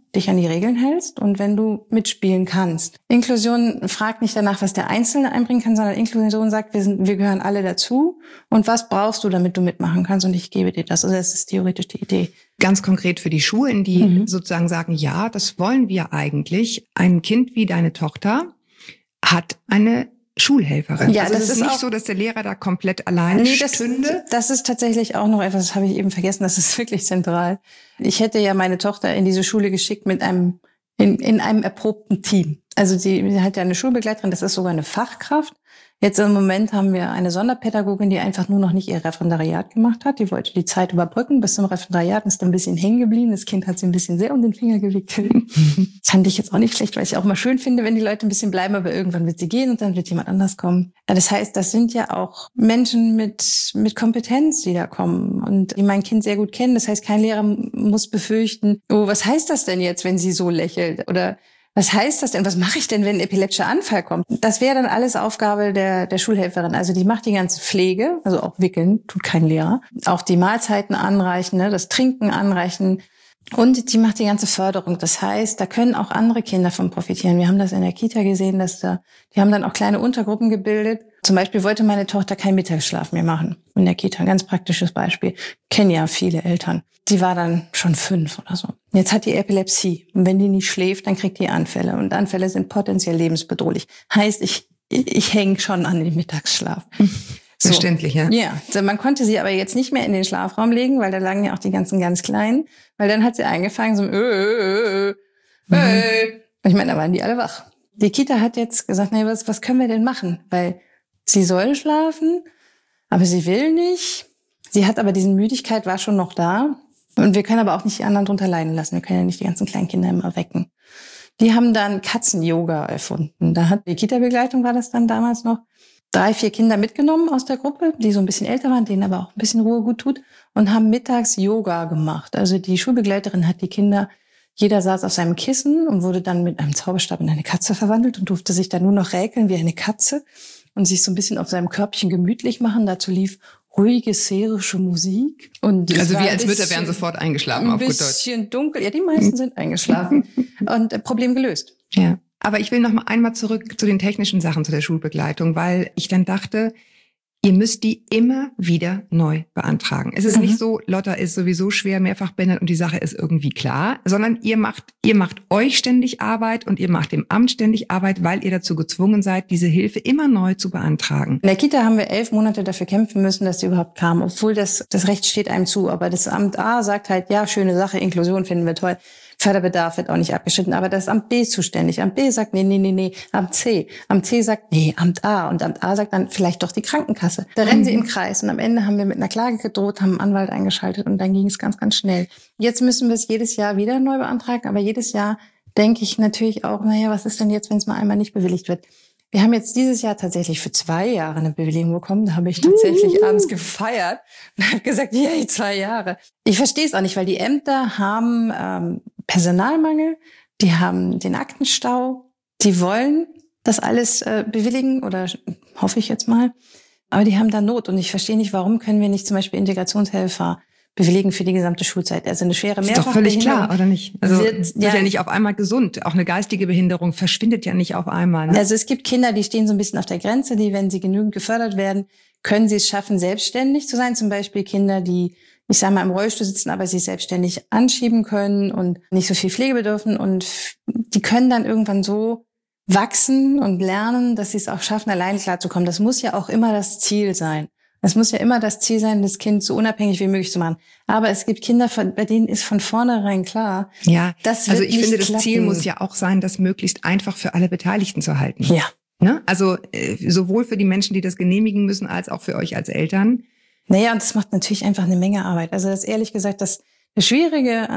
Speaker 1: dich an die Regeln hältst und wenn du mitspielen kannst. Inklusion fragt nicht danach, was der Einzelne einbringen kann, sondern Inklusion sagt, wir gehören alle dazu und was brauchst du, damit du mitmachen kannst und ich gebe dir das. Also das ist theoretisch die Idee.
Speaker 4: Ganz konkret für die Schulen, die sozusagen sagen, ja, das wollen wir eigentlich. Ein Kind wie deine Tochter hat eine Schulhelferin.
Speaker 1: Ja,
Speaker 4: also
Speaker 1: das
Speaker 4: es ist
Speaker 1: ist
Speaker 4: nicht
Speaker 1: auch
Speaker 4: so, dass der Lehrer da komplett alleine stünde.
Speaker 1: Das ist tatsächlich auch noch etwas, das habe ich eben vergessen, das ist wirklich zentral. Ich hätte ja meine Tochter in diese Schule geschickt mit in einem erprobten Team. Also sie hat ja eine Schulbegleiterin, das ist sogar eine Fachkraft. Jetzt im Moment haben wir eine Sonderpädagogin, die einfach nur noch nicht ihr Referendariat gemacht hat. Die wollte die Zeit überbrücken bis zum Referendariat und ist dann ein bisschen hängen geblieben. Das Kind hat sie ein bisschen sehr um den Finger gewickelt. Das fand ich jetzt auch nicht schlecht, weil ich auch mal schön finde, wenn die Leute ein bisschen bleiben, aber irgendwann wird sie gehen und dann wird jemand anders kommen. Ja, das heißt, das sind ja auch Menschen mit Kompetenz, die da kommen und die mein Kind sehr gut kennen. Das heißt, kein Lehrer muss befürchten, oh, was heißt das denn jetzt, wenn sie so lächelt? Oder was heißt das denn? Was mache ich denn, wenn ein epileptischer Anfall kommt? Das wäre dann alles Aufgabe der Schulhelferin. Also die macht die ganze Pflege, also auch wickeln, tut kein Lehrer. Auch die Mahlzeiten anreichen, ne, das Trinken anreichen. Und die macht die ganze Förderung. Das heißt, da können auch andere Kinder von profitieren. Wir haben das in der Kita gesehen, die haben dann auch kleine Untergruppen gebildet. Zum Beispiel wollte meine Tochter keinen Mittagsschlaf mehr machen in der Kita. Ein ganz praktisches Beispiel. Kennen ja viele Eltern. Die war dann schon 5 oder so. Jetzt hat die Epilepsie. Und wenn die nicht schläft, dann kriegt die Anfälle. Und Anfälle sind potenziell lebensbedrohlich. Heißt, ich hänge schon an den Mittagsschlaf. So. Verständlich, ja? Ja, also man konnte sie aber jetzt nicht mehr in den Schlafraum legen, weil da lagen ja auch die ganzen ganz Kleinen. Weil dann hat sie angefangen so, Und ich meine, da waren die alle wach. Die Kita hat jetzt gesagt, nee, was können wir denn machen? Weil sie soll schlafen, aber sie will nicht. Sie hat aber diese Müdigkeit, war schon noch da. Und wir können aber auch nicht die anderen drunter leiden lassen. Wir können ja nicht die ganzen kleinen Kinder immer wecken. Die haben dann Katzen-Yoga erfunden. Da hat die Kita-Begleitung, war das dann damals noch, 3, 4 Kinder mitgenommen aus der Gruppe, die so ein bisschen älter waren, denen aber auch ein bisschen Ruhe gut tut, und haben mittags Yoga gemacht. Also die Schulbegleiterin hat die Kinder, jeder saß auf seinem Kissen und wurde dann mit einem Zauberstab in eine Katze verwandelt und durfte sich dann nur noch räkeln wie eine Katze und sich so ein bisschen auf seinem Körbchen gemütlich machen. Dazu lief ruhige, serische Musik. Und
Speaker 4: also wir als Mütter wären sofort eingeschlafen, auf gut Deutsch. Ein bisschen
Speaker 1: dunkel. Ja, die meisten sind eingeschlafen. Und Problem gelöst.
Speaker 4: Ja. Aber ich will noch mal einmal zurück zu den technischen Sachen, zu der Schulbegleitung, weil ich dann dachte, ihr müsst die immer wieder neu beantragen. Es ist nicht so, Lotta ist sowieso schwer mehrfach behindert und die Sache ist irgendwie klar, sondern ihr macht euch ständig Arbeit und ihr macht dem Amt ständig Arbeit, weil ihr dazu gezwungen seid, diese Hilfe immer neu zu beantragen.
Speaker 1: In der Kita haben wir 11 Monate dafür kämpfen müssen, dass die überhaupt kam, obwohl das Recht steht einem zu. Aber das Amt A sagt halt, ja, schöne Sache, Inklusion finden wir toll. Förderbedarf wird auch nicht abgeschnitten, aber das Amt B ist zuständig. Amt B sagt, nee, Amt C. Amt C sagt, nee, Amt A. Und Amt A sagt dann vielleicht doch die Krankenkasse. Da rennen sie im Kreis und am Ende haben wir mit einer Klage gedroht, haben einen Anwalt eingeschaltet und dann ging es ganz, ganz schnell. Jetzt müssen wir es jedes Jahr wieder neu beantragen, aber jedes Jahr denke ich natürlich auch, naja, was ist denn jetzt, wenn es mal einmal nicht bewilligt wird? Wir haben jetzt dieses Jahr tatsächlich für 2 Jahre eine Bewilligung bekommen. Da habe ich tatsächlich abends gefeiert und habe gesagt, yay, 2 Jahre. Ich verstehe es auch nicht, weil die Ämter haben Personalmangel, die haben den Aktenstau, die wollen das alles bewilligen oder hoffe ich jetzt mal, aber die haben da Not und ich verstehe nicht, warum können wir nicht zum Beispiel Integrationshelfer bewilligen für die gesamte Schulzeit. Also eine schwere Mehrfachbehinderung. Ist doch völlig klar,
Speaker 4: oder nicht? Also ist ja nicht auf einmal gesund. Auch eine geistige Behinderung verschwindet ja nicht auf einmal. Ne?
Speaker 1: Also es gibt Kinder, die stehen so ein bisschen auf der Grenze, die, wenn sie genügend gefördert werden, können sie es schaffen, selbstständig zu sein. Zum Beispiel Kinder, die, ich sage mal, im Rollstuhl sitzen, aber sich selbstständig anschieben können und nicht so viel Pflege bedürfen. Und die können dann irgendwann so wachsen und lernen, dass sie es auch schaffen, allein klarzukommen. Das muss ja auch immer das Ziel sein. Es muss ja immer das Ziel sein, das Kind so unabhängig wie möglich zu machen. Aber es gibt Kinder, bei denen ist von vornherein klar,
Speaker 4: ja,
Speaker 1: das wird
Speaker 4: also ich finde,
Speaker 1: klappen.
Speaker 4: Das Ziel muss ja auch sein, das möglichst einfach für alle Beteiligten zu halten.
Speaker 1: Ja.
Speaker 4: Ne? Also sowohl für die Menschen, die das genehmigen müssen, als auch für euch als Eltern.
Speaker 1: Naja, und das macht natürlich einfach eine Menge Arbeit. Also das ehrlich gesagt, das Schwierige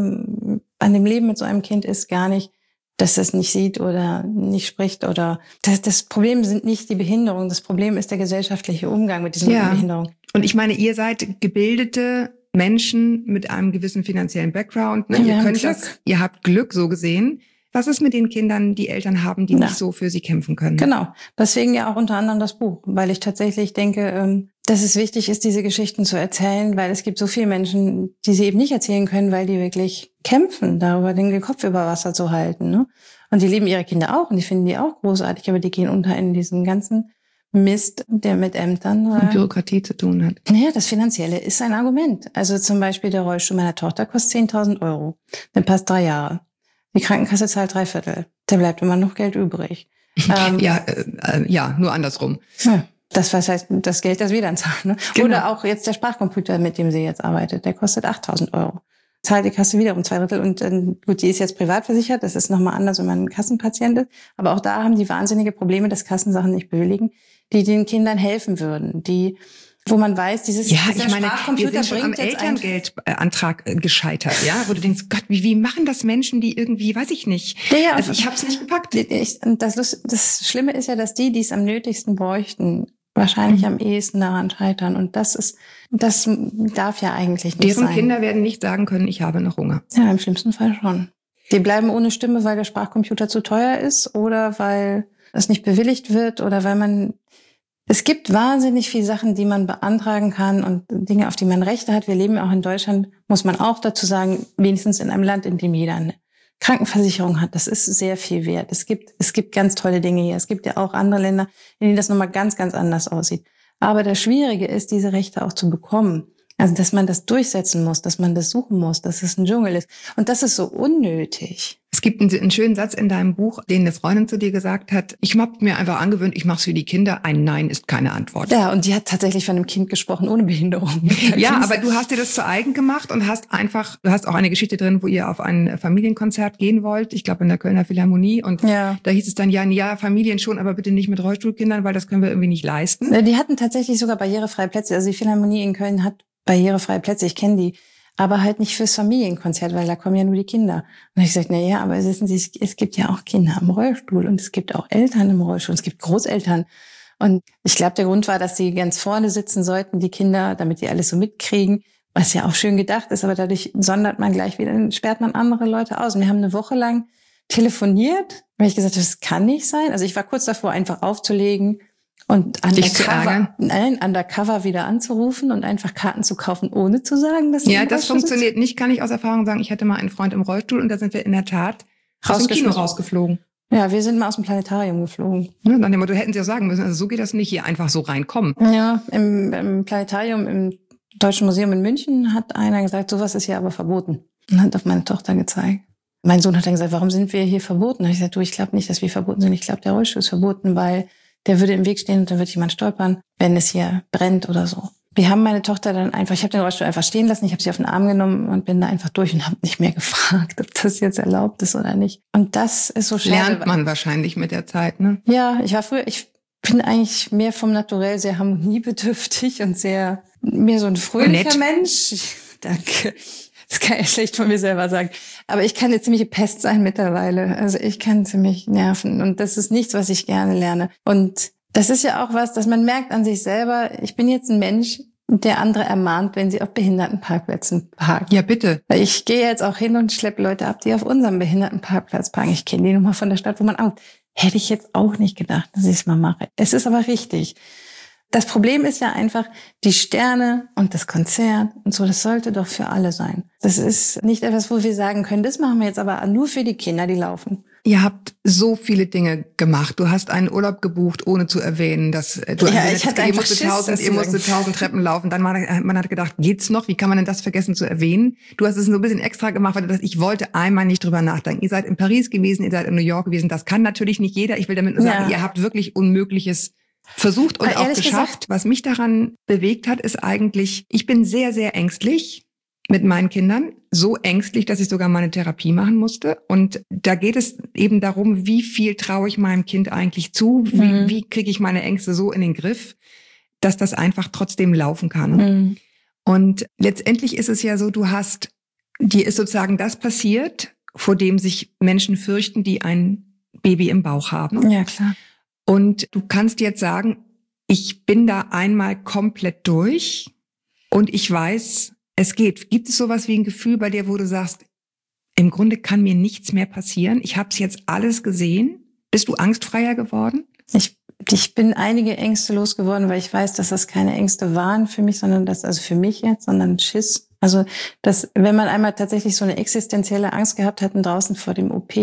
Speaker 1: an dem Leben mit so einem Kind ist gar nicht, dass es nicht sieht oder nicht spricht oder das Problem sind nicht die Behinderung, das Problem ist der gesellschaftliche Umgang mit dieser Behinderung.
Speaker 4: Und ich meine, ihr seid gebildete Menschen mit einem gewissen finanziellen Background. Ne? Ihr habt Glück, so gesehen. Was ist mit den Kindern, die Eltern haben, die nicht so für sie kämpfen können?
Speaker 1: Genau. Deswegen ja auch unter anderem das Buch, weil ich tatsächlich denke, dass es wichtig ist, diese Geschichten zu erzählen, weil es gibt so viele Menschen, die sie eben nicht erzählen können, weil die wirklich kämpfen, darüber den Kopf über Wasser zu halten. Ne? Und die lieben ihre Kinder auch und die finden die auch großartig, aber die gehen unter in diesem ganzen Mist, der mit Ämtern
Speaker 4: und Bürokratie zu tun hat.
Speaker 1: Naja, das Finanzielle ist ein Argument. Also zum Beispiel der Rollstuhl meiner Tochter kostet 10.000 €. Der passt 3 Jahre. Die Krankenkasse zahlt 3/4. Da bleibt immer noch Geld übrig.
Speaker 4: Ja, nur andersrum.
Speaker 1: Ja. Das heißt, das Geld, das wir dann zahlen. Ne?
Speaker 4: Genau.
Speaker 1: Oder auch jetzt der Sprachcomputer, mit dem sie jetzt arbeitet, der kostet 8.000 €. Zahlt die Kasse wieder um 2/3. Und gut, die ist jetzt privat versichert. Das ist nochmal anders, wenn man ein Kassenpatient ist. Aber auch da haben die wahnsinnige Probleme, dass Kassensachen nicht bewilligen, die den Kindern helfen würden. Wo man weiß, dieser Sprachcomputer
Speaker 4: wir sind schon am Elterngeldantrag gescheitert, ja, wo du denkst, Gott, wie machen das Menschen, die irgendwie, weiß ich nicht.
Speaker 1: Ja,
Speaker 4: also ich habe es nicht gepackt.
Speaker 1: Das Schlimme ist ja, dass die es am nötigsten bräuchten, wahrscheinlich am ehesten daran scheitern. Und das darf ja eigentlich nicht sein.
Speaker 4: Deren Kinder werden nicht sagen können, ich habe noch Hunger.
Speaker 1: Ja, im schlimmsten Fall schon. Die bleiben ohne Stimme, weil der Sprachcomputer zu teuer ist oder weil es nicht bewilligt wird oder weil es gibt wahnsinnig viele Sachen, die man beantragen kann und Dinge, auf die man Rechte hat. Wir leben auch in Deutschland, muss man auch dazu sagen, wenigstens in einem Land, in dem jeder eine Krankenversicherung hat. Das ist sehr viel wert. Es gibt ganz tolle Dinge hier. Es gibt ja auch andere Länder, in denen das nochmal ganz, ganz anders aussieht. Aber das Schwierige ist, diese Rechte auch zu bekommen. Also, dass man das durchsetzen muss, dass man das suchen muss, dass es ein Dschungel ist. Und das ist so unnötig.
Speaker 4: Es gibt einen schönen Satz in deinem Buch, den eine Freundin zu dir gesagt hat. Ich habe mir einfach angewöhnt, ich mache es für die Kinder. Ein Nein ist keine Antwort.
Speaker 1: Ja, und die hat tatsächlich von einem Kind gesprochen ohne Behinderung.
Speaker 4: Ja, aber du hast dir das zu eigen gemacht und du hast auch eine Geschichte drin, wo ihr auf ein Familienkonzert gehen wollt. Ich glaube in der Kölner Philharmonie. Und da hieß es dann, ja, Familien schon, aber bitte nicht mit Rollstuhlkindern, weil das können wir irgendwie nicht leisten.
Speaker 1: Die hatten tatsächlich sogar barrierefreie Plätze. Also die Philharmonie in Köln hat barrierefreie Plätze, ich kenne die, aber halt nicht fürs Familienkonzert, weil da kommen ja nur die Kinder. Und ich sagte, aber wissen Sie, es gibt ja auch Kinder im Rollstuhl und es gibt auch Eltern im Rollstuhl, es gibt Großeltern. Und ich glaube, der Grund war, dass sie ganz vorne sitzen sollten, die Kinder, damit die alles so mitkriegen, was ja auch schön gedacht ist, aber dadurch sondert man gleich wieder, dann sperrt man andere Leute aus. Und wir haben eine Woche lang telefoniert, weil ich gesagt habe, das kann nicht sein. Also ich war kurz davor, einfach aufzulegen und undercover wieder anzurufen und einfach Karten zu kaufen, ohne zu sagen, dass
Speaker 4: das funktioniert nicht, kann ich aus Erfahrung sagen. Ich hatte mal einen Freund im Rollstuhl und da sind wir in der Tat aus dem Kino rausgeflogen.
Speaker 1: Ja, wir sind mal aus dem Planetarium geflogen.
Speaker 4: Ja, nach dem Motto, hätten Sie auch sagen müssen, also so geht das nicht, hier einfach so reinkommen.
Speaker 1: Ja, im Planetarium, im Deutschen Museum in München hat einer gesagt, sowas ist hier aber verboten. Und hat auf meine Tochter gezeigt. Mein Sohn hat dann gesagt, warum sind wir hier verboten? Da habe ich gesagt, ich glaube nicht, dass wir verboten sind. Ich glaube, der Rollstuhl ist verboten, weil der würde im Weg stehen und dann würde jemand stolpern, wenn es hier brennt oder so. Wir haben meine Tochter dann einfach, ich habe den Rollstuhl einfach stehen lassen, ich habe sie auf den Arm genommen und bin da einfach durch und habe nicht mehr gefragt, ob das jetzt erlaubt ist oder nicht. Und das ist so schade.
Speaker 4: Lernt man wahrscheinlich mit der Zeit, ne?
Speaker 1: Ja, ich bin eigentlich mehr vom Naturell sehr harmoniebedürftig und mehr so ein fröhlicher Mensch. Danke. Das kann ich schlecht von mir selber sagen. Aber ich kann eine ziemliche Pest sein mittlerweile. Also ich kann ziemlich nerven. Und das ist nichts, was ich gerne lerne. Und das ist ja auch was, dass man merkt an sich selber, ich bin jetzt ein Mensch, der andere ermahnt, wenn sie auf Behindertenparkplätzen parken.
Speaker 4: Ja, bitte.
Speaker 1: Ich gehe jetzt auch hin und schleppe Leute ab, die auf unserem Behindertenparkplatz parken. Ich kenne die Nummer von der Stadt, wo man auch. Hätte ich jetzt auch nicht gedacht, dass ich es mal mache. Es ist aber richtig. Das Problem ist ja einfach, die Sterne und das Konzert und so, das sollte doch für alle sein. Das ist nicht etwas, wo wir sagen können, das machen wir jetzt aber nur für die Kinder, die laufen.
Speaker 4: Ihr habt so viele Dinge gemacht. Du hast einen Urlaub gebucht, ohne zu erwähnen, dass du ihr musstet 1000 Treppen laufen. Dann man hat gedacht, geht's noch? Wie kann man denn das vergessen zu erwähnen? Du hast es nur ein bisschen extra gemacht, weil ich wollte einmal nicht drüber nachdenken. Ihr seid in Paris gewesen, ihr seid in New York gewesen. Das kann natürlich nicht jeder. Ich will damit nur sagen, ihr habt wirklich Unmögliches versucht und auch geschafft. Was mich daran bewegt hat, ist eigentlich, ich bin sehr, sehr ängstlich mit meinen Kindern. So ängstlich, dass ich sogar mal eine Therapie machen musste. Und da geht es eben darum, wie viel traue ich meinem Kind eigentlich zu? Wie kriege ich meine Ängste so in den Griff, dass das einfach trotzdem laufen kann? Und letztendlich ist es ja so, dir ist sozusagen das passiert, vor dem sich Menschen fürchten, die ein Baby im Bauch haben.
Speaker 1: Ja, klar.
Speaker 4: Und du kannst jetzt sagen, ich bin da einmal komplett durch und ich weiß, es geht. Gibt es sowas wie ein Gefühl bei dir, wo du sagst, im Grunde kann mir nichts mehr passieren? Ich habe es jetzt alles gesehen. Bist du angstfreier geworden?
Speaker 1: Ich ich bin einige Ängste losgeworden, weil ich weiß, dass das keine Ängste waren für mich, sondern für mich jetzt, sondern Schiss. Also, dass, wenn man einmal tatsächlich so eine existenzielle Angst gehabt hat und draußen vor dem OP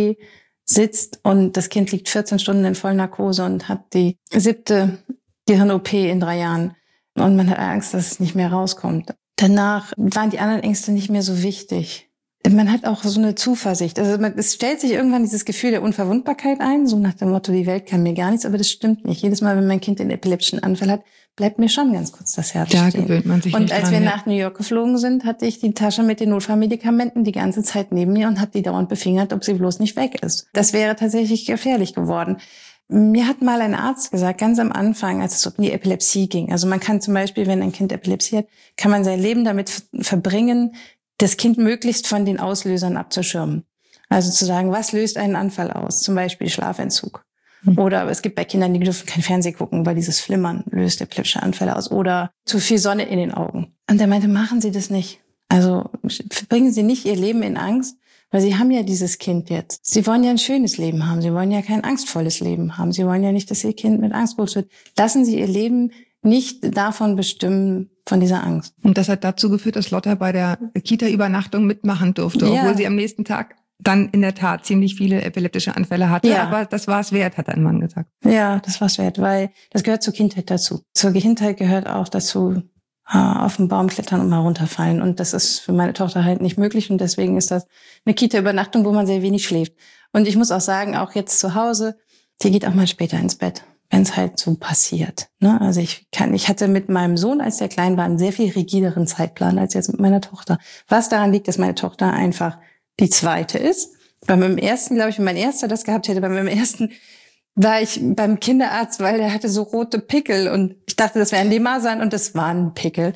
Speaker 1: sitzt und das Kind liegt 14 Stunden in Vollnarkose und hat die 7. Gehirn-OP in 3 Jahren und man hat Angst, dass es nicht mehr rauskommt. Danach waren die anderen Ängste nicht mehr so wichtig. Man hat auch so eine Zuversicht. Also es stellt sich irgendwann dieses Gefühl der Unverwundbarkeit ein, so nach dem Motto, die Welt kann mir gar nichts, aber das stimmt nicht. Jedes Mal, wenn mein Kind einen epileptischen Anfall hat, bleibt mir schon ganz kurz das Herz stehen.
Speaker 4: Da gewöhnt man sich
Speaker 1: und
Speaker 4: nicht
Speaker 1: als
Speaker 4: dran,
Speaker 1: wir
Speaker 4: ja.
Speaker 1: nach New York geflogen sind, hatte ich die Tasche mit den Notfallmedikamenten die ganze Zeit neben mir und habe die dauernd befingert, ob sie bloß nicht weg ist. Das wäre tatsächlich gefährlich geworden. Mir hat mal ein Arzt gesagt, ganz am Anfang, als es um die Epilepsie ging, also man kann zum Beispiel, wenn ein Kind Epilepsie hat, kann man sein Leben damit verbringen, das Kind möglichst von den Auslösern abzuschirmen. Also zu sagen, was löst einen Anfall aus? Zum Beispiel Schlafentzug. Oder es gibt bei Kindern, die dürfen kein Fernsehen gucken, weil dieses Flimmern löst epileptische Anfälle aus. Oder zu viel Sonne in den Augen. Und er meinte, machen Sie das nicht. Also verbringen Sie nicht Ihr Leben in Angst, weil Sie haben ja dieses Kind jetzt. Sie wollen ja ein schönes Leben haben. Sie wollen ja kein angstvolles Leben haben. Sie wollen ja nicht, dass Ihr Kind mit Angst groß wird. Lassen Sie Ihr Leben nicht davon bestimmen, von dieser Angst.
Speaker 4: Und das hat dazu geführt, dass Lotta bei der Kita-Übernachtung mitmachen durfte,
Speaker 1: Ja.
Speaker 4: obwohl sie am nächsten Tag dann in der Tat ziemlich viele epileptische Anfälle hatte.
Speaker 1: Ja.
Speaker 4: Aber das war es wert, hat ein Mann gesagt.
Speaker 1: Ja, das war's wert, weil das gehört zur Kindheit dazu. Zur Kindheit gehört auch dazu, auf den Baum klettern und mal runterfallen. Und das ist für meine Tochter halt nicht möglich. Und deswegen ist das eine Kita-Übernachtung, wo man sehr wenig schläft. Und ich muss auch sagen, auch jetzt zu Hause, die geht auch mal später ins Bett, wenn es halt so passiert. Ne? Also ich hatte mit meinem Sohn, als der klein war, einen sehr viel rigideren Zeitplan als jetzt mit meiner Tochter. Was daran liegt, dass meine Tochter einfach die zweite ist. Bei meinem ersten, glaube ich, wenn mein erster das gehabt hätte, bei meinem ersten war ich beim Kinderarzt, weil der hatte so rote Pickel und ich dachte, das wären die Masern und das waren Pickel.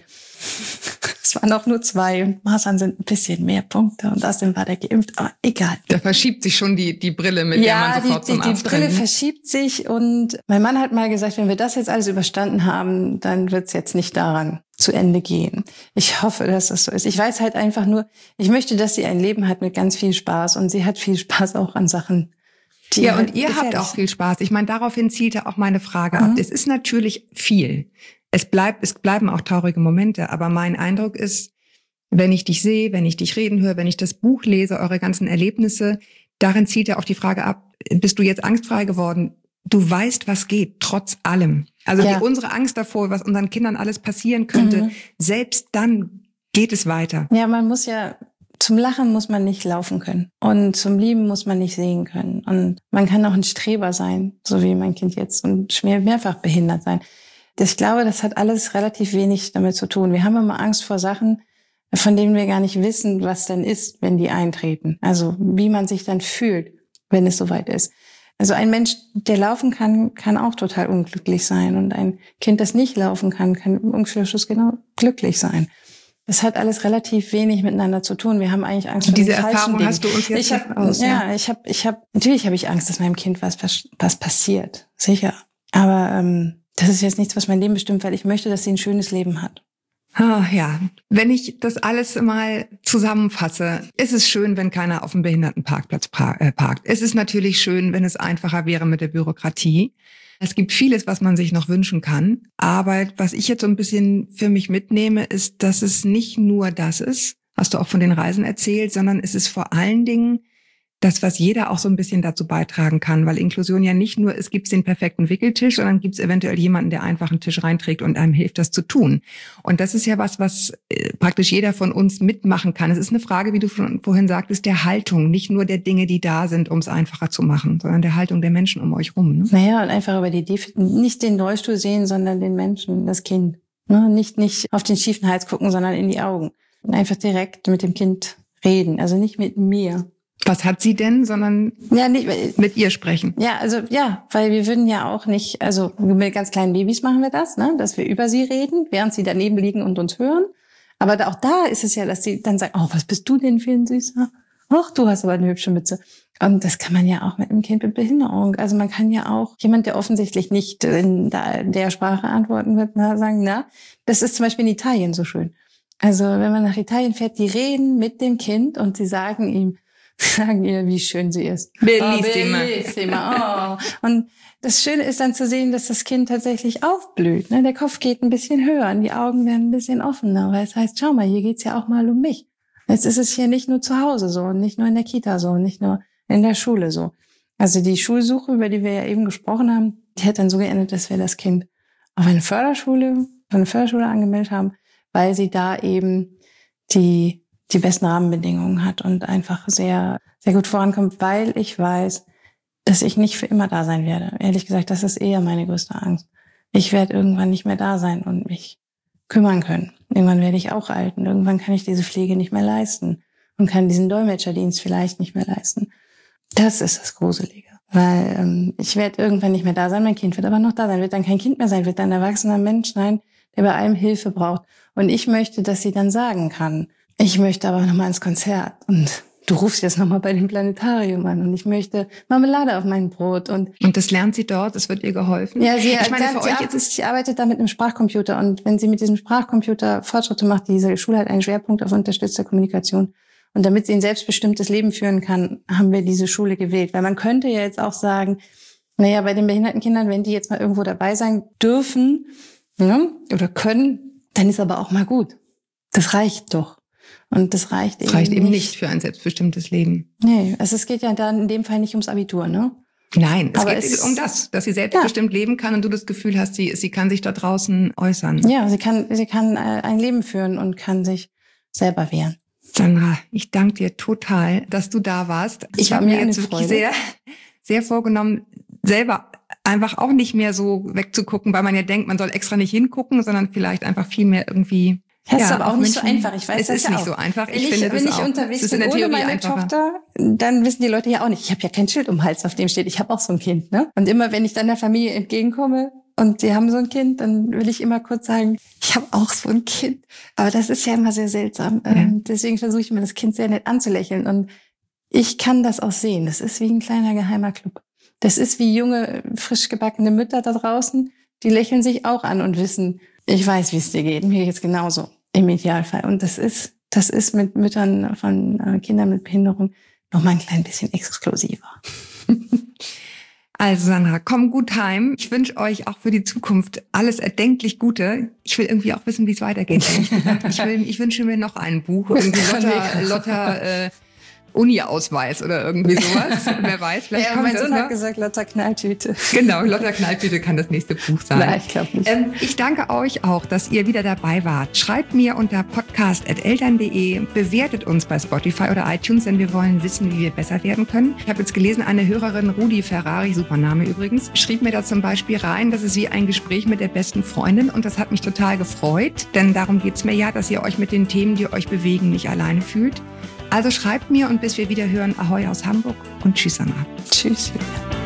Speaker 1: Es waren auch nur 2 und Masern sind ein bisschen mehr Punkte und außerdem war der geimpft, aber egal.
Speaker 4: Da verschiebt sich schon die Brille, mit der man sofort zum Arzt
Speaker 1: die Brille
Speaker 4: rennt.
Speaker 1: verschiebt sich und mein Mann hat mal gesagt, wenn wir das jetzt alles überstanden haben, dann wird's jetzt nicht daran zu Ende gehen. Ich hoffe, dass das so ist. Ich weiß halt einfach nur, ich möchte, dass sie ein Leben hat mit ganz viel Spaß und sie hat viel Spaß auch an Sachen, die
Speaker 4: Ja,
Speaker 1: halt
Speaker 4: und ihr habt
Speaker 1: gefährlich
Speaker 4: auch
Speaker 1: sind.
Speaker 4: viel Spaß. Ich meine, daraufhin zielte auch meine Frage ab. Es ist natürlich viel. Es bleiben auch traurige Momente. Aber mein Eindruck ist, wenn ich dich sehe, wenn ich dich reden höre, wenn ich das Buch lese, eure ganzen Erlebnisse, darin zielt ja auch die Frage ab, bist du jetzt angstfrei geworden? Du weißt, was geht, trotz allem. Also
Speaker 1: Ja.
Speaker 4: unsere Angst davor, was unseren Kindern alles passieren könnte, selbst dann geht es weiter.
Speaker 1: Ja, man muss ja, zum Lachen muss man nicht laufen können. Und zum Lieben muss man nicht sehen können. Und man kann auch ein Streber sein, so wie mein Kind jetzt, und mehrfach behindert sein. Ich glaube, das hat alles relativ wenig damit zu tun. Wir haben immer Angst vor Sachen, von denen wir gar nicht wissen, was denn ist, wenn die eintreten. Also wie man sich dann fühlt, wenn es soweit ist. Also ein Mensch, der laufen kann, kann auch total unglücklich sein. Und ein Kind, das nicht laufen kann, kann im Umkehrschluss genau glücklich sein. Das hat alles relativ wenig miteinander zu tun. Wir haben eigentlich Angst vor
Speaker 4: Diese
Speaker 1: den falschen
Speaker 4: Erfahrung
Speaker 1: Dingen.
Speaker 4: hast du uns jetzt
Speaker 1: Natürlich habe ich Angst, dass meinem Kind was passiert. Sicher. Aber das ist jetzt nichts, was mein Leben bestimmt, weil ich möchte, dass sie ein schönes Leben hat.
Speaker 4: Ah, ja, wenn ich das alles mal zusammenfasse, ist es schön, wenn keiner auf dem Behindertenparkplatz parkt. Es ist natürlich schön, wenn es einfacher wäre mit der Bürokratie. Es gibt vieles, was man sich noch wünschen kann. Aber was ich jetzt so ein bisschen für mich mitnehme, ist, dass es nicht nur das ist, hast du auch von den Reisen erzählt, sondern es ist vor allen Dingen das, was jeder auch so ein bisschen dazu beitragen kann, weil Inklusion ja nicht nur, es gibt den perfekten Wickeltisch, sondern gibt es eventuell jemanden, der einfach einen Tisch reinträgt und einem hilft, das zu tun. Und das ist ja was praktisch jeder von uns mitmachen kann. Es ist eine Frage, wie du vorhin sagtest, der Haltung, nicht nur der Dinge, die da sind, um es einfacher zu machen, sondern der Haltung der Menschen um euch rum. Ne?
Speaker 1: Naja, und einfach über nicht den Rollstuhl sehen, sondern den Menschen, das Kind. Ne? Nicht auf den schiefen Hals gucken, sondern in die Augen. Und einfach direkt mit dem Kind reden, also nicht mit mir.
Speaker 4: Was hat sie denn, sondern mit ihr sprechen?
Speaker 1: Ja, weil wir würden ja auch nicht, also mit ganz kleinen Babys machen wir das, ne, dass wir über sie reden, während sie daneben liegen und uns hören. Aber auch da ist es ja, dass sie dann sagen, oh, was bist du denn für ein Süßer? Ach, du hast aber eine hübsche Mütze. Und das kann man ja auch mit einem Kind mit Behinderung. Also man kann ja auch jemand, der offensichtlich nicht in der Sprache antworten wird, sagen, das ist zum Beispiel in Italien so schön. Also wenn man nach Italien fährt, die reden mit dem Kind und sie sagen ihm, sagen ihr, wie schön sie ist.
Speaker 4: Bellissima.
Speaker 1: Bellissima. Oh. Und das Schöne ist dann zu sehen, dass das Kind tatsächlich aufblüht. Ne? Der Kopf geht ein bisschen höher und die Augen werden ein bisschen offener, weil es heißt, schau mal, hier geht's ja auch mal um mich. Jetzt ist es hier nicht nur zu Hause so und nicht nur in der Kita so und nicht nur in der Schule so. Also die Schulsuche, über die wir ja eben gesprochen haben, die hat dann so geendet, dass wir das Kind auf eine Förderschule angemeldet haben, weil sie da eben die besten Rahmenbedingungen hat und einfach sehr, sehr gut vorankommt, weil ich weiß, dass ich nicht für immer da sein werde. Ehrlich gesagt, das ist eher meine größte Angst. Ich werde irgendwann nicht mehr da sein und mich kümmern können. Irgendwann werde ich auch alt und irgendwann kann ich diese Pflege nicht mehr leisten und kann diesen Dolmetscherdienst vielleicht nicht mehr leisten. Das ist das Gruselige, weil ich werde irgendwann nicht mehr da sein, mein Kind wird aber noch da sein, wird dann kein Kind mehr sein, wird dann ein erwachsener Mensch sein, der bei allem Hilfe braucht. Und ich möchte, dass sie dann sagen kann, ich möchte aber nochmal ins Konzert und du rufst jetzt nochmal bei dem Planetarium an und ich möchte Marmelade auf mein Brot. Und
Speaker 4: das lernt sie dort, es wird ihr geholfen?
Speaker 1: Ja, sie arbeitet da mit einem Sprachcomputer und wenn sie mit diesem Sprachcomputer Fortschritte macht, diese Schule hat einen Schwerpunkt auf unterstützter Kommunikation. Und damit sie ein selbstbestimmtes Leben führen kann, haben wir diese Schule gewählt. Weil man könnte ja jetzt auch sagen, naja, bei den behinderten Kindern, wenn die jetzt mal irgendwo dabei sein dürfen, ne, oder können, dann ist aber auch mal gut. Das reicht doch. Und das reicht eben nicht
Speaker 4: für ein selbstbestimmtes Leben.
Speaker 1: Nee, also es geht ja dann in dem Fall nicht ums Abitur, ne?
Speaker 4: Nein, es geht um das, dass sie selbstbestimmt leben kann und du das Gefühl hast, sie kann sich da draußen äußern.
Speaker 1: Ja, sie kann ein Leben führen und kann sich selber wehren.
Speaker 4: Sandra, ich danke dir total, dass du da warst.
Speaker 1: Ich habe mir jetzt wirklich
Speaker 4: sehr, sehr vorgenommen, selber einfach auch nicht mehr so wegzugucken, weil man ja denkt, man soll extra nicht hingucken, sondern vielleicht einfach viel mehr irgendwie.
Speaker 1: Das ist aber auch nicht so einfach. Ich weiß,
Speaker 4: es ist nicht so einfach.
Speaker 1: Ich finde das auch. Wenn ich unterwegs bin ohne meine Tochter, dann wissen die Leute ja auch nicht. Ich habe ja kein Schild um den Hals, auf dem steht, ich habe auch so ein Kind. Ne? Und immer, wenn ich dann der Familie entgegenkomme und sie haben so ein Kind, dann will ich immer kurz sagen, ich habe auch so ein Kind. Aber das ist ja immer sehr seltsam. Ja. Deswegen versuche ich immer, das Kind sehr nett anzulächeln. Und ich kann das auch sehen. Das ist wie ein kleiner geheimer Club. Das ist wie junge, frisch gebackene Mütter da draußen. Die lächeln sich auch an und wissen, ich weiß, wie es dir geht. Mir geht's genauso im Idealfall. Und das ist mit Müttern von Kindern mit Behinderung noch mal ein klein bisschen exklusiver.
Speaker 4: Also Sandra, komm gut heim. Ich wünsche euch auch für die Zukunft alles erdenklich Gute. Ich will irgendwie auch wissen, wie es weitergeht. Ich wünsche mir noch ein Buch, irgendwie Lotta Uni-Ausweis oder irgendwie sowas. Wer weiß, vielleicht kommt
Speaker 1: mein
Speaker 4: das
Speaker 1: Sohn
Speaker 4: noch.
Speaker 1: Hat gesagt, Lotta Knalltüte.
Speaker 4: Genau, Lotta Knalltüte kann das nächste Buch sein.
Speaker 1: Nein, ich glaube nicht.
Speaker 4: Ich danke euch auch, dass ihr wieder dabei wart. Schreibt mir unter podcast@eltern.de, bewertet uns bei Spotify oder iTunes, denn wir wollen wissen, wie wir besser werden können. Ich habe jetzt gelesen, eine Hörerin, Rudi Ferrari, super Name übrigens, schrieb mir da zum Beispiel rein, das ist wie ein Gespräch mit der besten Freundin und das hat mich total gefreut, denn darum geht's mir ja, dass ihr euch mit den Themen, die euch bewegen, nicht alleine fühlt. Also schreibt mir und bis wir wieder hören, Ahoi aus Hamburg und tschüss, Sandra.
Speaker 1: Tschüss.